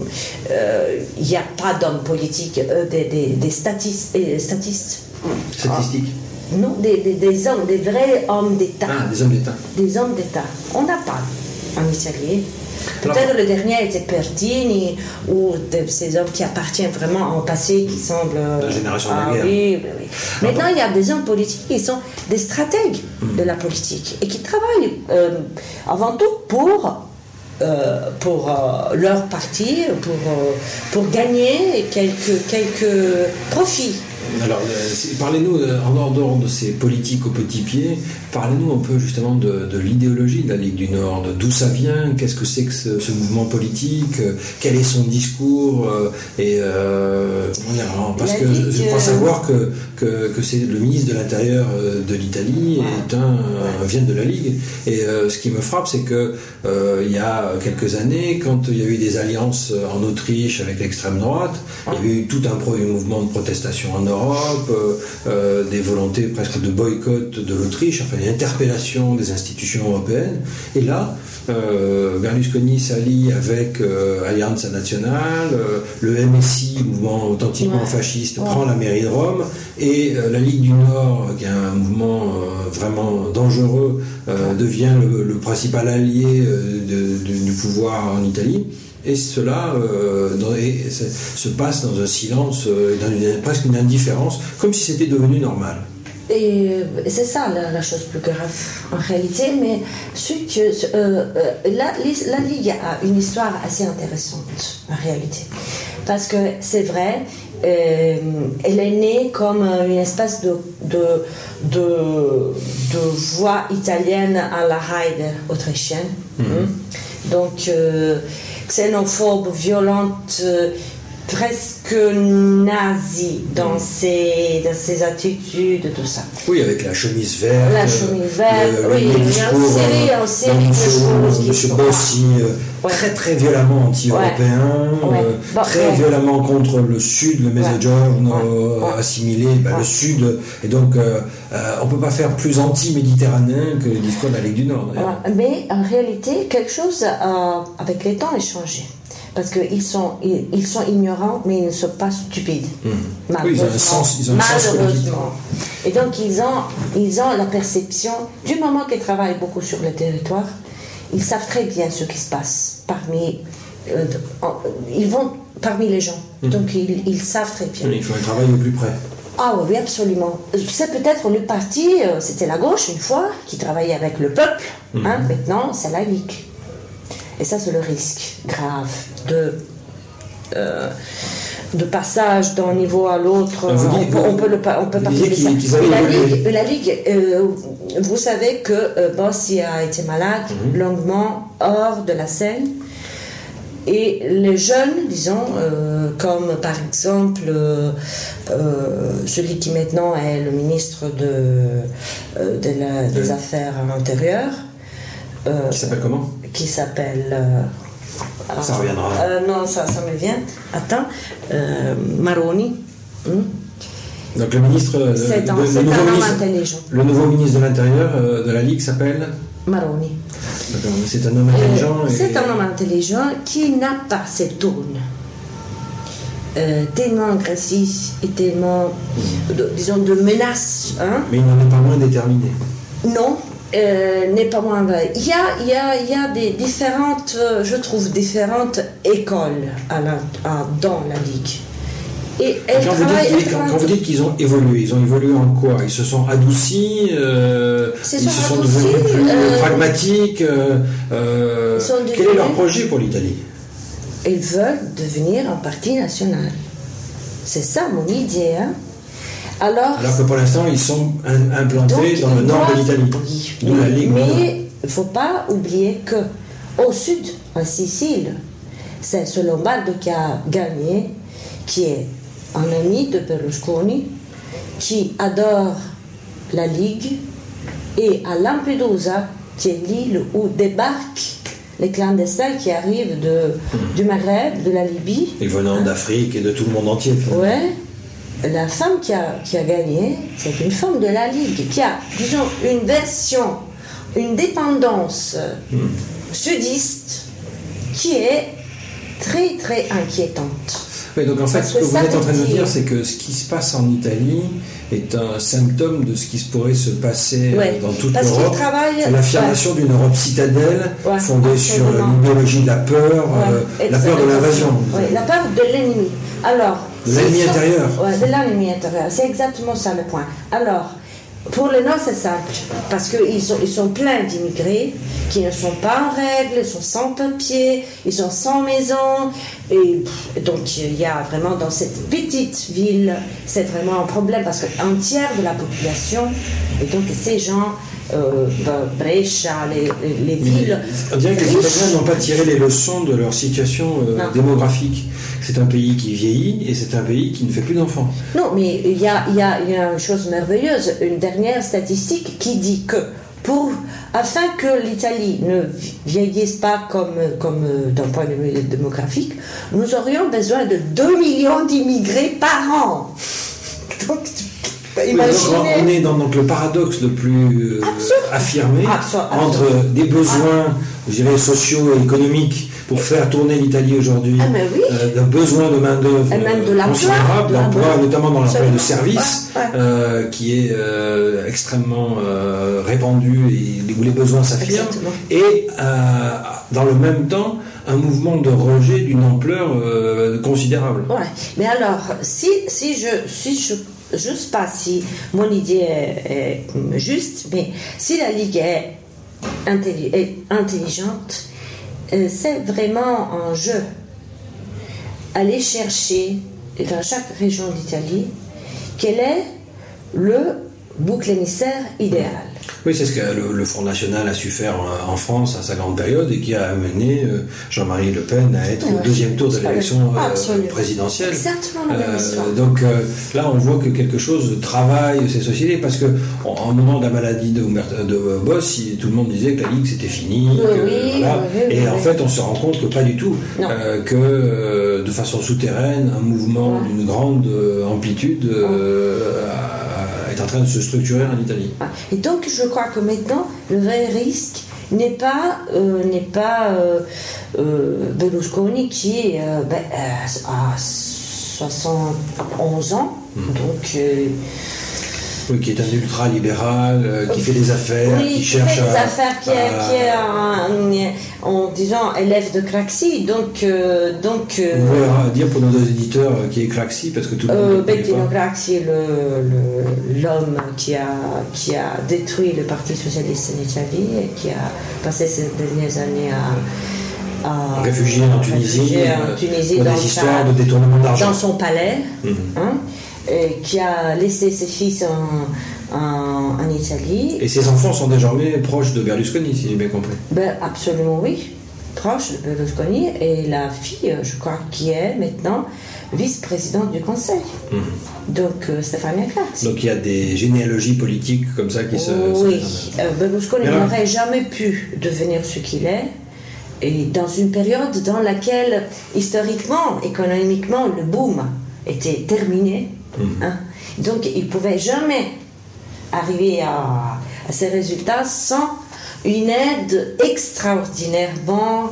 [SPEAKER 6] n'y a pas d'hommes politiques, euh, des, des, des statistes. Des statistes.
[SPEAKER 5] Statistiques.
[SPEAKER 6] Ah, non, des, des, des hommes, des vrais hommes d'État.
[SPEAKER 5] Ah, des hommes d'État.
[SPEAKER 6] Des hommes d'État. On n'a pas en Italie. Peut-être le dernier était Pertini, ou de ces hommes qui appartiennent vraiment au passé, qui semblent...
[SPEAKER 5] La génération
[SPEAKER 6] ah,
[SPEAKER 5] de la guerre.
[SPEAKER 6] Oui, oui, oui. Maintenant, il y a des hommes politiques qui sont des stratègues mmh. de la politique et qui travaillent euh, avant tout pour, euh, pour euh, leur parti, pour, euh, pour gagner quelques, quelques profits.
[SPEAKER 5] Alors, euh, parlez-nous, euh, en dehors de ces politiques au petit pied, parlez-nous un peu justement de, de l'idéologie de la Ligue du Nord, de d'où ça vient, qu'est-ce que c'est que ce, ce mouvement politique, euh, quel est son discours, euh, et euh, comment dire, alors, parce la que Ligue, je, je crois savoir que, que, que c'est le ministre de l'Intérieur de l'Italie est un, euh, vient de la Ligue, et euh, ce qui me frappe, c'est que euh, il y a quelques années, quand il y a eu des alliances en Autriche avec l'extrême droite, il y avait eu tout un, pro, un mouvement de protestation en Europe, Euh, euh, des volontés presque de boycott de l'Autriche, enfin une interpellation des institutions européennes. Et là, euh, Berlusconi s'allie avec euh, Alleanza Nazionale, euh, le M S I, mouvement authentiquement ouais. fasciste, ouais. prend la mairie de Rome, et euh, la Ligue du Nord, qui est un mouvement euh, vraiment dangereux, euh, devient le, le principal allié euh, de, de, du pouvoir en Italie. Et cela euh, dans, et, se passe dans un silence, euh, dans une, presque une indifférence, comme si c'était devenu normal.
[SPEAKER 6] Et c'est ça la, la chose plus grave en réalité, mais ce que, euh, la, la Ligue a une histoire assez intéressante en réalité. Parce que c'est vrai, euh, elle est née comme une espèce de, de, de, de voix italienne à la Heide autrichienne. Mm-hmm. Donc, euh, xénophobe, violente, euh, presque nazie dans ses, dans ses attitudes, tout ça.
[SPEAKER 5] Oui, avec la chemise verte.
[SPEAKER 6] La chemise verte,
[SPEAKER 5] le,
[SPEAKER 6] oui,
[SPEAKER 5] le discours,
[SPEAKER 6] une série, une série de choses.
[SPEAKER 5] Monsieur Bossi, ouais. très très violemment anti-européen, ouais. Ouais. Euh, bon, très ouais. violemment contre le Sud, le Mezzogiorno ouais. ouais. assimilé, ben, ouais. le Sud. Et donc, euh, euh, on ne peut pas faire plus anti-méditerranéen que le discours de la Ligue du Nord.
[SPEAKER 6] Ouais. Mais en réalité, quelque chose euh, avec les temps a changé. Parce qu'ils sont, ils, ils sont ignorants, mais ils ne sont pas stupides. Mmh. Malheureusement. Oui, ils ont un sens, ils ont un sens malheureusement. Et donc, ils ont, ils ont la perception, du moment qu'ils travaillent beaucoup sur le territoire, ils savent très bien ce qui se passe parmi, euh, ils vont parmi les gens. Mmh. Donc, ils, ils savent très bien.
[SPEAKER 5] Oui, il faut un travail au plus près.
[SPEAKER 6] Ah oui, absolument. C'est peut-être le parti, c'était la gauche une fois, qui travaillait avec le peuple. Mmh. Hein, maintenant, c'est la Ligue. Et ça, c'est le risque grave de, euh, de passage d'un niveau à l'autre. On, dites, on, peut, on peut, le, on peut parler de ça. La Ligue, la Ligue euh, vous savez que euh, Bossi a été malade mm-hmm. longuement hors de la scène. Et les jeunes, disons, euh, comme par exemple euh, euh, celui qui maintenant est le ministre de, euh, de la, des oui. Affaires intérieures.
[SPEAKER 5] Euh, qui s'appelle comment?
[SPEAKER 6] Qui s'appelle... Euh,
[SPEAKER 5] ça reviendra.
[SPEAKER 6] Euh, non, ça, ça me vient. Attends. Euh, Maroni. Hmm.
[SPEAKER 5] Donc le ministre... De,
[SPEAKER 6] c'est un,
[SPEAKER 5] de,
[SPEAKER 6] c'est
[SPEAKER 5] le, nouveau
[SPEAKER 6] un
[SPEAKER 5] ministre,
[SPEAKER 6] intelligent.
[SPEAKER 5] Le nouveau ministre de l'Intérieur euh, de la Ligue s'appelle
[SPEAKER 6] Maroni.
[SPEAKER 5] D'accord, c'est un homme intelligent.
[SPEAKER 6] Euh, et... C'est un homme intelligent qui n'a pas cette tourne. Euh, tellement agressif et tellement, de, disons, de menace. Hein?
[SPEAKER 5] Mais il n'en est pas moins déterminé.
[SPEAKER 6] Non. Euh, n'est pas moins vrai. Il y a, il y a, il y a des différentes, je trouve, différentes écoles à la, à, dans la Ligue. Et elles
[SPEAKER 5] quand,
[SPEAKER 6] travaillent,
[SPEAKER 5] vous dites, quand, quand vous dites qu'ils ont évolué, ils ont évolué en quoi? Ils se sont adoucis, euh, ils se sont adoucis, devenus plus euh, pragmatiques. Euh, euh, devenus, quel est leur projet pour l'Italie?
[SPEAKER 6] Ils veulent devenir un parti national. C'est ça mon idée, hein? Alors,
[SPEAKER 5] Alors que pour l'instant, ils sont implantés dans le nord de l'Italie.
[SPEAKER 6] Oui, la Ligue mais il ne faut pas oublier qu'au sud, en Sicile, c'est ce Lombardo qui a gagné, qui est un ami de Berlusconi, qui adore la Ligue et à Lampedusa, qui est l'île où débarquent les clandestins qui arrivent de, mmh. du Maghreb, de la Libye.
[SPEAKER 5] Et venant hein. d'Afrique et de tout le monde entier. Finalement.
[SPEAKER 6] Ouais. La femme qui a, qui a gagné, c'est une femme de la Ligue, qui a, disons, une version, une dépendance mmh. sudiste qui est très, très inquiétante.
[SPEAKER 5] Oui, donc en fait, Parce ce que, que vous êtes en train de dire, c'est que ce qui se passe en Italie est un symptôme de ce qui pourrait se passer ouais, dans toute l'Europe. C'est l'affirmation ouais. d'une Europe citadelle, ouais, fondée absolument. sur l'idéologie de la peur, ouais, euh, la peur de l'invasion.
[SPEAKER 6] Ouais, la peur de l'ennemi. Alors,
[SPEAKER 5] de l'ennemi
[SPEAKER 6] sont...
[SPEAKER 5] intérieur.
[SPEAKER 6] Ouais, de l'ennemi intérieur. C'est exactement ça le point. Alors, pour le Nord, c'est simple, parce qu'ils sont, ils sont pleins d'immigrés qui ne sont pas en règle, ils sont sans papier, ils sont sans maison, et donc il y a vraiment dans cette petite ville, c'est vraiment un problème, parce qu'un tiers de la population, et donc ces gens, euh, Brescia, les, les villes...
[SPEAKER 5] On dirait que les Italiens n'ont pas tiré les leçons de leur situation euh, démographique. C'est un pays qui vieillit et c'est un pays qui ne fait plus d'enfants.
[SPEAKER 6] Non, mais il y a, y, a, y a une chose merveilleuse, une dernière statistique qui dit que pour, afin que l'Italie ne vieillisse pas comme, comme d'un point de vue démographique, nous aurions besoin de deux millions d'immigrés par an. Donc, imaginez...
[SPEAKER 5] Donc, on est dans donc, le paradoxe le plus euh, affirmé
[SPEAKER 6] Absol-
[SPEAKER 5] entre des besoins, je dirais, sociaux et économiques pour faire tourner l'Italie aujourd'hui,
[SPEAKER 6] ah ben oui.
[SPEAKER 5] euh, d'un besoin de main-d'œuvre euh, considérable, d'emploi, notamment dans l'emploi de service, ouais, ouais. Euh, qui est euh, extrêmement euh, répandu et où les besoins s'affirment, et euh, dans le même temps, un mouvement de rejet d'une ampleur euh, considérable.
[SPEAKER 6] Ouais. Mais alors, si, si je. Si je je ne sais pas si mon idée est, est juste, mais si la Ligue est, intelli- est intelligente, euh, c'est vraiment un jeu. Aller chercher dans chaque région d'Italie quel est le bouc émissaire idéal.
[SPEAKER 5] Oui, c'est ce que le, le Front National a su faire en, en France à sa grande période et qui a amené euh, Jean-Marie Le Pen à être ouais, au deuxième tour de l'élection euh, présidentielle.
[SPEAKER 6] Exactement la même histoire.
[SPEAKER 5] Euh, donc euh, là, on voit que quelque chose travaille ces sociétés parce que en, en moment de la maladie de, de Boss, il, tout le monde disait que la Ligue c'était fini.
[SPEAKER 6] Oui,
[SPEAKER 5] que,
[SPEAKER 6] oui,
[SPEAKER 5] voilà.
[SPEAKER 6] oui, oui,
[SPEAKER 5] et
[SPEAKER 6] oui,
[SPEAKER 5] en
[SPEAKER 6] oui.
[SPEAKER 5] fait, on se rend compte que pas du tout. Euh, que euh, de façon souterraine, un mouvement ouais. d'une grande euh, amplitude euh, ouais. est en train de se structurer en Italie.
[SPEAKER 6] Et donc je crois que maintenant le vrai risque n'est pas euh, n'est pas euh, euh, Berlusconi qui euh, ben, euh, a soixante et onze ans, mmh. donc euh,
[SPEAKER 5] oui, qui est un ultra-libéral, euh, qui fait des affaires,
[SPEAKER 6] oui,
[SPEAKER 5] qui,
[SPEAKER 6] qui
[SPEAKER 5] cherche
[SPEAKER 6] fait des
[SPEAKER 5] à...
[SPEAKER 6] affaires, qui est,
[SPEAKER 5] à...
[SPEAKER 6] qui est un, en disant élève de Craxi, donc... Euh, donc euh,
[SPEAKER 5] Vous pouvez dire pour nos éditeurs euh, qui est Craxi, parce que tout le monde
[SPEAKER 6] euh,
[SPEAKER 5] ne connaît
[SPEAKER 6] Bettino
[SPEAKER 5] pas.
[SPEAKER 6] Craxi, le, le, l'homme qui a, qui a détruit le Parti Socialiste en Italie et qui a passé ces dernières années à... à
[SPEAKER 5] réfugié en Tunisie,
[SPEAKER 6] réfugié en Tunisie
[SPEAKER 5] pour
[SPEAKER 6] dans,
[SPEAKER 5] des histoires
[SPEAKER 6] sa,
[SPEAKER 5] de détournement d'argent.
[SPEAKER 6] Dans son palais,
[SPEAKER 5] mmh.
[SPEAKER 6] hein, et qui a laissé ses fils en, en, en Italie.
[SPEAKER 5] Et ses enfants sont désormais proches de Berlusconi, si j'ai bien compris.
[SPEAKER 6] Ben, absolument oui, proches de Berlusconi, et la fille, je crois, qui est maintenant vice-présidente du Conseil. Mmh. Donc, euh, Stefania Craxi.
[SPEAKER 5] Donc il y a des généalogies politiques comme ça qui se...
[SPEAKER 6] Oui,
[SPEAKER 5] se
[SPEAKER 6] euh, Berlusconi
[SPEAKER 5] alors...
[SPEAKER 6] n'aurait jamais pu devenir ce qu'il est, et dans une période dans laquelle, historiquement, économiquement, le boom était terminé. Mmh. Hein. Donc il ne pouvait jamais arriver à, à ces résultats sans une aide extraordinairement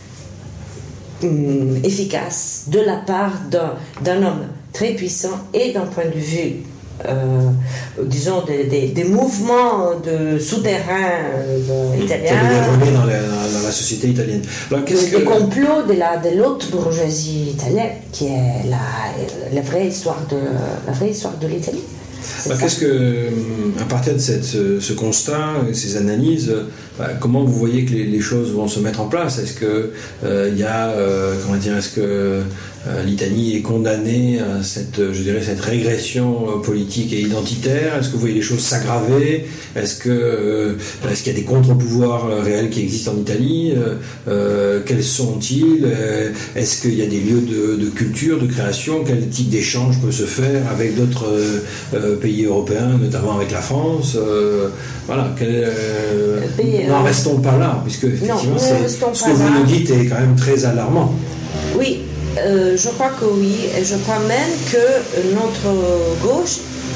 [SPEAKER 6] hum, efficace de la part d'un, d'un homme très puissant et d'un point de vue euh, disons des, des, des mouvements de souterrains euh, italiens
[SPEAKER 5] dans la, dans la société italienne. Alors, qu'est-ce
[SPEAKER 6] des
[SPEAKER 5] que...
[SPEAKER 6] complots de la de l'autre bourgeoisie italienne qui est la, la vraie histoire de la vraie histoire de l'Italie.
[SPEAKER 5] Alors, qu'est-ce que, à partir de cette, ce, ce constat, ces analyses, bah, comment vous voyez que les, les choses vont se mettre en place? Est-ce que il euh, y a, euh, comment dire, est-ce que euh, l'Italie est condamnée à cette, je dirais, cette régression euh, politique et identitaire? Est-ce que vous voyez les choses s'aggraver? Est-ce que euh, est-ce qu'il y a des contre-pouvoirs euh, réels qui existent en Italie? euh, euh, Quels sont-ils? euh, Est-ce qu'il y a des lieux de, de culture, de création? Quel type d'échange peut se faire avec d'autres euh, euh, pays européens, notamment avec la France? euh, Voilà. Quel, euh,
[SPEAKER 6] pays,
[SPEAKER 5] n'en
[SPEAKER 6] euh,
[SPEAKER 5] restons pas là, puisque effectivement,
[SPEAKER 6] non,
[SPEAKER 5] c'est, ce que vous
[SPEAKER 6] là.
[SPEAKER 5] nous dites est quand même très alarmant.
[SPEAKER 6] Oui, euh, je crois que oui, et je crois même que notre gauche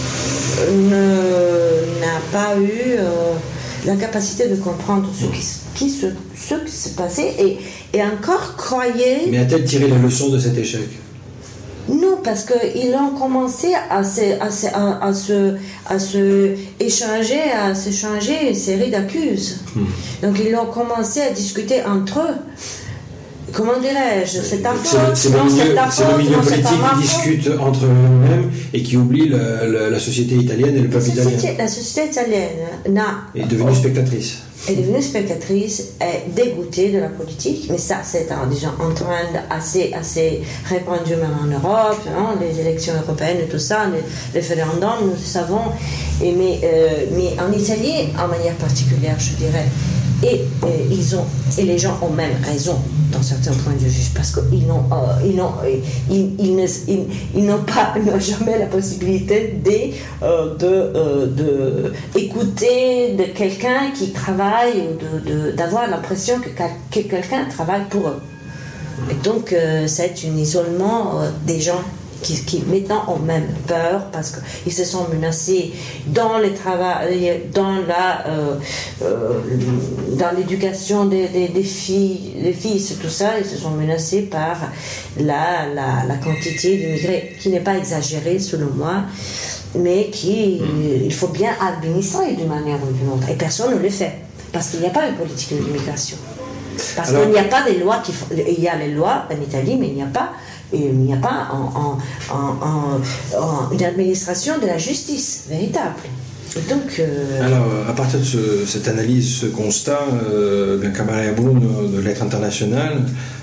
[SPEAKER 6] ne, n'a pas eu euh, la capacité de comprendre ce qui, qui se, ce qui s'est passé et, et encore croyait...
[SPEAKER 5] Mais a-t-elle tiré la leçon de cet échec?
[SPEAKER 6] Non, parce qu'ils ont commencé à se, à, se, à, à, se, à se échanger, à s'échanger une série d'accuses. Hmm. Donc ils ont commencé à discuter entre eux. Comment dirais-je? C'est ta faute,
[SPEAKER 5] c'est, c'est,
[SPEAKER 6] non,
[SPEAKER 5] le milieu,
[SPEAKER 6] c'est ta
[SPEAKER 5] c'est
[SPEAKER 6] faute,
[SPEAKER 5] le milieu
[SPEAKER 6] non,
[SPEAKER 5] politique
[SPEAKER 6] c'est pas
[SPEAKER 5] qui
[SPEAKER 6] ma
[SPEAKER 5] discute
[SPEAKER 6] faute.
[SPEAKER 5] entre eux-mêmes et qui oublie la, la, la société italienne et le peuple
[SPEAKER 6] la
[SPEAKER 5] italien.
[SPEAKER 6] société, la société italienne n'a,
[SPEAKER 5] est devenue spectatrice.
[SPEAKER 6] est devenue spectatrice, est dégoûtée de la politique, mais ça c'est un, disons, un trend assez, assez répandu même en Europe, hein, les élections européennes et tout ça, les, les référendums, nous le savons, et mais, euh, mais en Italie, en manière particulière, je dirais, et, et, ils ont, et les gens ont même raison dans certains points de vue, parce qu'ils n'ont, euh, ils n'ont, ils, ils ne, ils, ils n'ont pas, ils n'ont jamais la possibilité de, euh, de, euh, de écouter de quelqu'un qui travaille, ou de, de, d'avoir l'impression que, que quelqu'un travaille pour eux. Et donc, euh, c'est un isolement euh, des gens qui, qui maintenant ont même peur parce qu'ils se sont menacés dans les travail, dans la, euh, euh, dans l'éducation des, des, des filles, des fils, tout ça, ils se sont menacés par la, la, la quantité d'immigrés qui n'est pas exagérée selon moi, mais qui il faut bien administrer d'une manière ou d'une autre. Et personne ne le fait parce qu'il n'y a pas une politique d'immigration. Parce Alors, qu'il n'y a pas des lois qui font, il y a les lois en Italie, mais il n'y a pas Et il n'y a pas en, en, en, en, une administration de la justice véritable. Et donc, euh...
[SPEAKER 5] Alors, à partir de ce, cette analyse, ce constat, euh, Camara Brun de Lettres Internationales,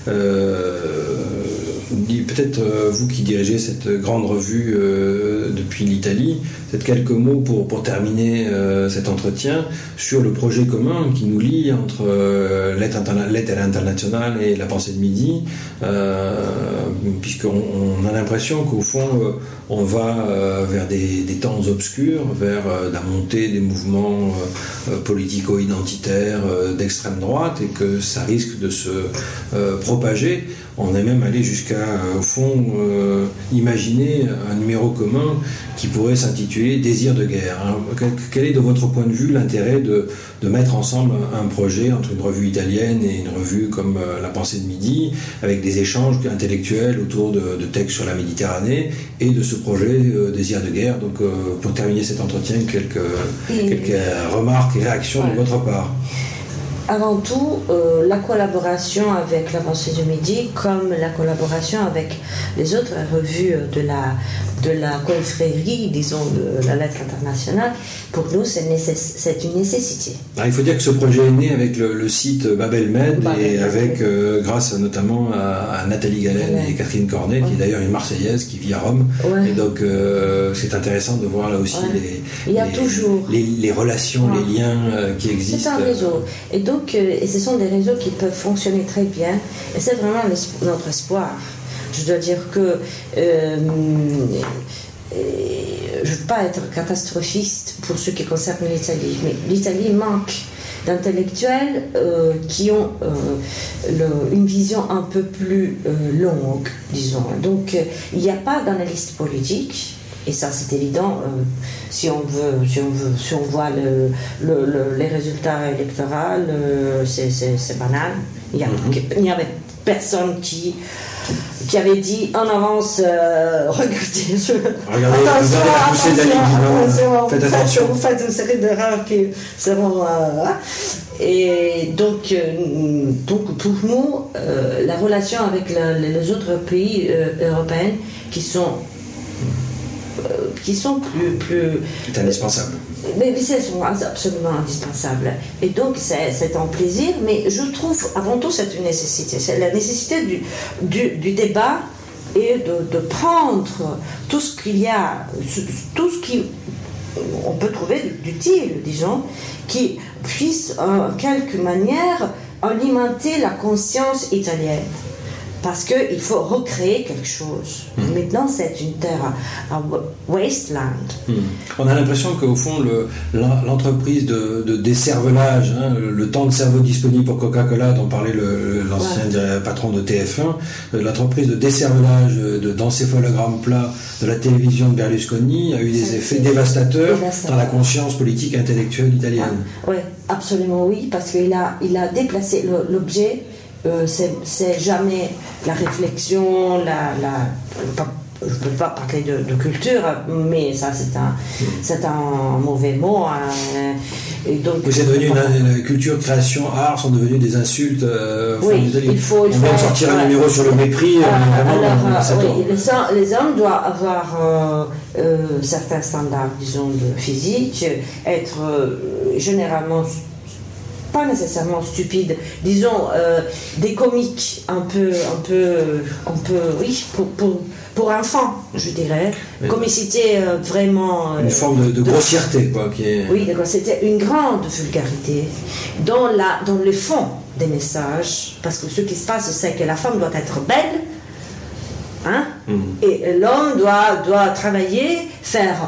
[SPEAKER 5] euh, dit peut-être euh, vous qui dirigez cette grande revue euh, depuis l'Italie, peut-être quelques mots pour, pour terminer euh, cet entretien sur le projet commun qui nous lie entre euh, Lettres Interna- Internationales et la Pensée de Midi, euh, puisqu'on on a l'impression qu'au fond euh, on va euh, vers des, des temps obscurs, vers euh, la montée des mouvements euh, politico-identitaires euh, d'extrême droite, et que ça risque de se euh, propager. On est même allé jusqu'à, euh, au fond, euh, imaginer un numéro commun qui pourrait s'intituler « Désir de guerre ». Quel, quel est, de votre point de vue, l'intérêt de, de mettre ensemble un projet entre une revue italienne et une revue comme euh, La Pensée de Midi, avec des échanges intellectuels autour de, de textes sur la Méditerranée, et de ce projet euh, « Désir de guerre ». Donc, euh, pour terminer cet entretien, quelques, quelques remarques et réactions ouais. de votre part.
[SPEAKER 6] Avant tout, euh, la collaboration avec la Pensée du Midi, comme la collaboration avec les autres revues de la, de la confrérie, disons, de la Lettre Internationale, pour nous, c'est, nécess- c'est une nécessité.
[SPEAKER 5] Alors, il faut dire que ce projet est né avec le, le site Babelmed, Babel et avec, euh, grâce notamment à, à Nathalie Galen ouais. et Catherine Cornet, ouais. qui est d'ailleurs une Marseillaise qui vit à Rome. Ouais. Et donc, euh, c'est intéressant de voir là aussi ouais. les,
[SPEAKER 6] il y a
[SPEAKER 5] les,
[SPEAKER 6] toujours.
[SPEAKER 5] les, les relations, ouais. les liens euh, qui existent.
[SPEAKER 6] C'est un réseau. Et donc, euh, et ce sont des réseaux qui peuvent fonctionner très bien. Et c'est vraiment notre espoir. Je dois dire que euh, je ne veux pas être catastrophiste pour ce qui concerne l'Italie, mais l'Italie manque d'intellectuels euh, qui ont euh, le, une vision un peu plus euh, longue, disons. Donc, euh, il n'y a pas d'analyste politique. Et ça, c'est évident, euh, si on veut, si on veut, si on voit le, le, le, les résultats électoraux, euh, c'est, c'est, c'est banal. Il y a, mm-hmm. il n'y avait personne qui, qui avait dit en avance, euh, regardez, je,
[SPEAKER 5] regardez, attention,
[SPEAKER 6] attention, attention, attention,
[SPEAKER 5] faites attention.
[SPEAKER 6] Vous faites une série d'erreurs qui seront... Euh, et donc, euh, donc, pour nous, euh, la relation avec la, les autres pays euh, européens qui sont qui sont plus... plus
[SPEAKER 5] c'est indispensable.
[SPEAKER 6] Mais, mais c'est absolument indispensable. Et donc, c'est, c'est un plaisir, mais je trouve, avant tout, c'est une nécessité. C'est la nécessité du, du, du débat et de, de prendre tout ce qu'il y a, tout ce qui on peut trouver d'utile, disons, qui puisse en quelque manière alimenter la conscience italienne. Parce qu'il faut recréer quelque chose. Mmh. Maintenant, c'est une terre à, à wasteland.
[SPEAKER 5] Mmh. On a l'impression qu'au fond, le, l'entreprise de, de décervelage, hein, le temps de cerveau disponible pour Coca-Cola, dont parlait le, l'ancien ouais. patron de T F un, l'entreprise de décervelage de, d'encéphalogramme plat de la télévision de Berlusconi a eu des c'est effets dévastateurs, dévastateurs dans la conscience politique et intellectuelle italienne.
[SPEAKER 6] Ah, oui, absolument oui, parce qu'il a, il a déplacé le, l'objet. Euh, c'est, c'est jamais la réflexion, la, la, je ne peux pas parler de, de culture, mais ça c'est un, c'est un mauvais mot. Hein, et donc,
[SPEAKER 5] oui, c'est devenu une, une culture, création, art sont devenus des insultes. Euh,
[SPEAKER 6] oui, il faut, il
[SPEAKER 5] on vient de sortir ouais. un numéro sur le mépris. Euh,
[SPEAKER 6] euh, alors, euh, oui, les, les hommes doivent avoir euh, euh, certains standards, disons, de physique, être euh, généralement pas nécessairement stupide, disons euh, des comiques un peu, un peu, un peu, oui, pour, pour, pour enfants, je dirais, oui. Comicité euh, vraiment euh,
[SPEAKER 5] une forme de, de, de grossièreté, quoi, qui est...
[SPEAKER 6] Oui, d'accord, c'était une grande vulgarité dans la, dans le fond des messages, parce que ce qui se passe, c'est que la femme doit être belle, hein, mm. et l'homme doit, doit travailler, faire,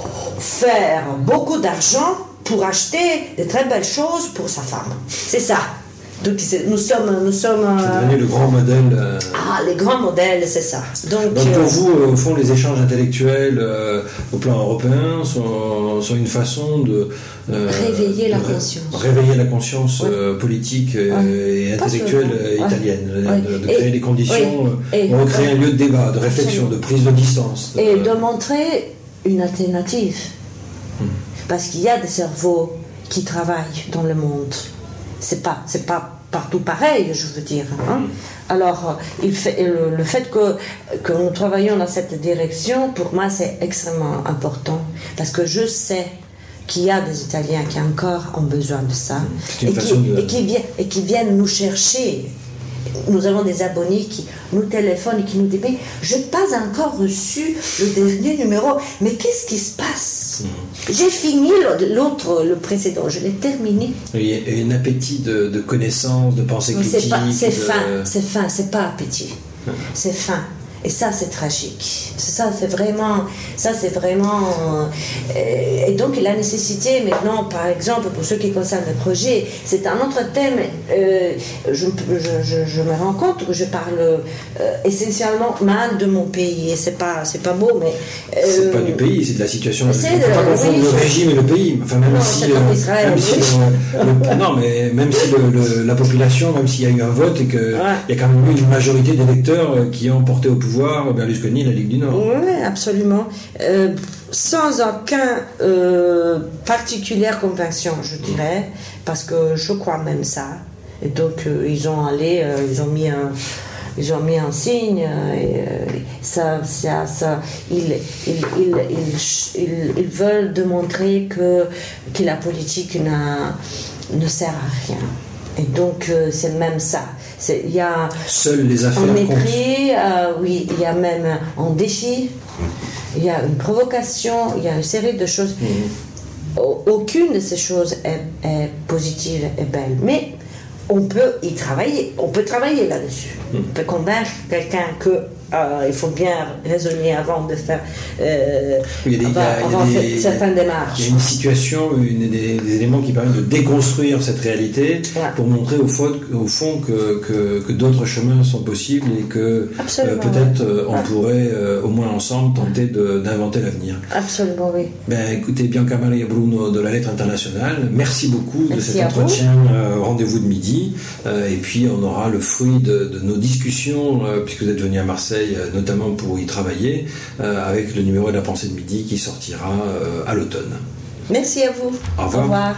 [SPEAKER 6] faire beaucoup d'argent pour acheter de très belles choses pour sa femme. C'est ça. Donc nous sommes... Nous sommes
[SPEAKER 5] c'est devenu le grand modèle... Euh...
[SPEAKER 6] Ah, les grands modèles, c'est ça. Donc,
[SPEAKER 5] Donc pour euh... vous, au fond, les échanges intellectuels euh, au plan européen sont, sont une façon de...
[SPEAKER 6] Euh, réveiller la
[SPEAKER 5] de ré-
[SPEAKER 6] conscience.
[SPEAKER 5] Réveiller la conscience ouais. euh, politique et, ouais. et intellectuelle ouais. italienne. Ouais. De, de créer et, des conditions, oui. de recréer un lieu de débat, de réflexion, absolument. De prise de distance. De...
[SPEAKER 6] Et de montrer une alternative. Hmm. Parce qu'il y a des cerveaux qui travaillent dans le monde. C'est pas, c'est pas partout pareil, je veux dire. Hein? Alors, il fait, le, le fait que, que nous travaillons dans cette direction, pour moi, c'est extrêmement important. Parce que je sais qu'il y a des Italiens qui encore ont besoin de ça. Et qui, de... et, qui vient, et qui viennent nous chercher. Nous avons des abonnés qui nous téléphonent et qui nous disent mais je n'ai pas encore reçu le dernier numéro, mais qu'est-ce qui se passe? Mmh. J'ai fini l'autre, le précédent, je l'ai terminé.
[SPEAKER 5] Il y a un appétit de, de connaissances, de pensée critique.
[SPEAKER 6] C'est, pas, c'est
[SPEAKER 5] de...
[SPEAKER 6] fin, c'est fin, c'est pas appétit, mmh. c'est fin. Et ça, c'est tragique. Ça, c'est vraiment... Ça, c'est vraiment euh, et donc, la nécessité, maintenant, par exemple, pour ceux qui concernent le projet, c'est un autre thème. Euh, je, je, je, je me rends compte que je parle euh, essentiellement mal de mon pays. Et c'est pas, c'est pas beau, mais...
[SPEAKER 5] Euh, c'est pas du pays, c'est de la situation... Il ne faut pas confondre le régime et le pays. Enfin, même
[SPEAKER 6] non,
[SPEAKER 5] si...
[SPEAKER 6] C'est comme Israël,
[SPEAKER 5] même si le, le, non, mais même si le, le, la population, même s'il y a eu un vote et qu'il ouais. y a quand même eu une majorité d'électeurs qui ont porté au pouvoir Berlusconi, la Ligue du Nord.
[SPEAKER 6] Oui, absolument. Euh, sans aucun euh, particulière conviction, je dirais, parce que je crois même ça. Et donc, euh, ils ont allé, euh, ils ont mis un, ils ont mis un signe. Euh, et, euh, ça, ça, ça, ils, ils, ils, ils, ils, ils veulent démontrer que, que la politique n'a, ne sert à rien. Et donc, euh, c'est même ça. C'est, il y a
[SPEAKER 5] Seules les affaires
[SPEAKER 6] un mépris, euh, oui, il y a même un défi, il y a une provocation, il y a une série de choses. Mmh. Aucune de ces choses est, est positive et belle. Mais on peut y travailler, on peut travailler là-dessus. Mmh. On peut convaincre quelqu'un que euh, il faut bien raisonner avant de faire euh,
[SPEAKER 5] il y a des, avant, il y a,
[SPEAKER 6] avant
[SPEAKER 5] il y a des,
[SPEAKER 6] certaines démarches.
[SPEAKER 5] Il y a une situation, une, des, des éléments qui permettent de déconstruire cette réalité ouais. pour montrer au fond, au fond que, que, que d'autres chemins sont possibles et que euh, peut-être euh, on ouais. pourrait euh, au moins ensemble tenter de, d'inventer l'avenir.
[SPEAKER 6] Absolument, oui.
[SPEAKER 5] Ben, écoutez, Bianca Maria Bruno de la Lettre Internationale, merci beaucoup merci de cet entretien euh, rendez-vous de midi euh, et puis on aura le fruit de, de nos discussions euh, puisque vous êtes venu à Marseille notamment pour y travailler, euh, avec le numéro de la pensée de midi qui sortira euh, à l'automne.
[SPEAKER 6] Merci à vous.
[SPEAKER 5] Au revoir. Au revoir.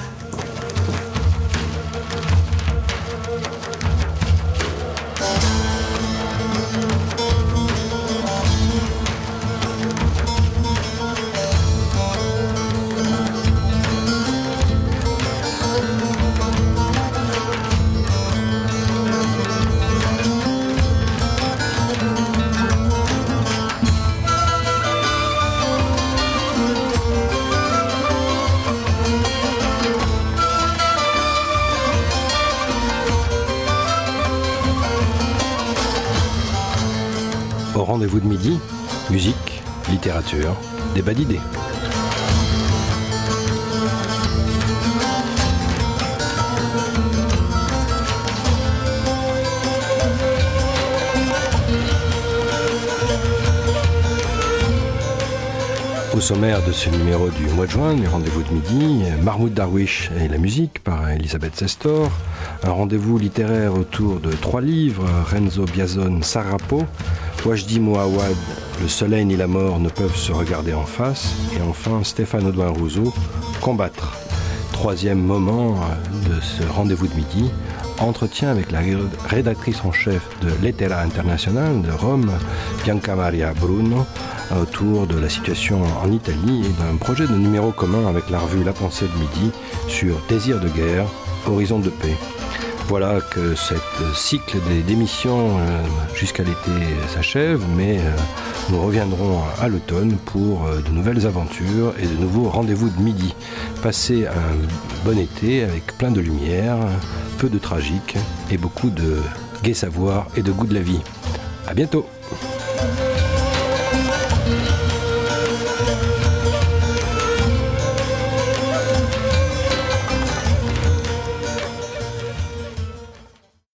[SPEAKER 1] rendez-vous de midi, musique, littérature, débat d'idées. Au sommaire de ce numéro du mois de juin, du rendez-vous de midi, Mahmoud Darwish et la musique par Elisabeth Sestor, un rendez-vous littéraire autour de trois livres, Renzo Biazon, Sarrapo, Wajdi Mouawad, Le soleil ni la mort ne peuvent se regarder en face, et enfin Stéphane Audouin Rousseau, Combattre. Troisième moment de ce rendez-vous de midi, entretien avec la rédactrice en chef de Lettera Internazionale de Rome, Bianca Maria Bruno, autour de la situation en Italie et d'un projet de numéro commun avec la revue La Pensée de Midi sur Désir de guerre, Horizon de paix. Voilà que ce cycle d'émissions euh, jusqu'à l'été s'achève, mais euh, nous reviendrons à l'automne pour euh, de nouvelles aventures et de nouveaux rendez-vous de midi. Passez un bon été avec plein de lumière, peu de tragique et beaucoup de gai savoir et de goût de la vie. À bientôt!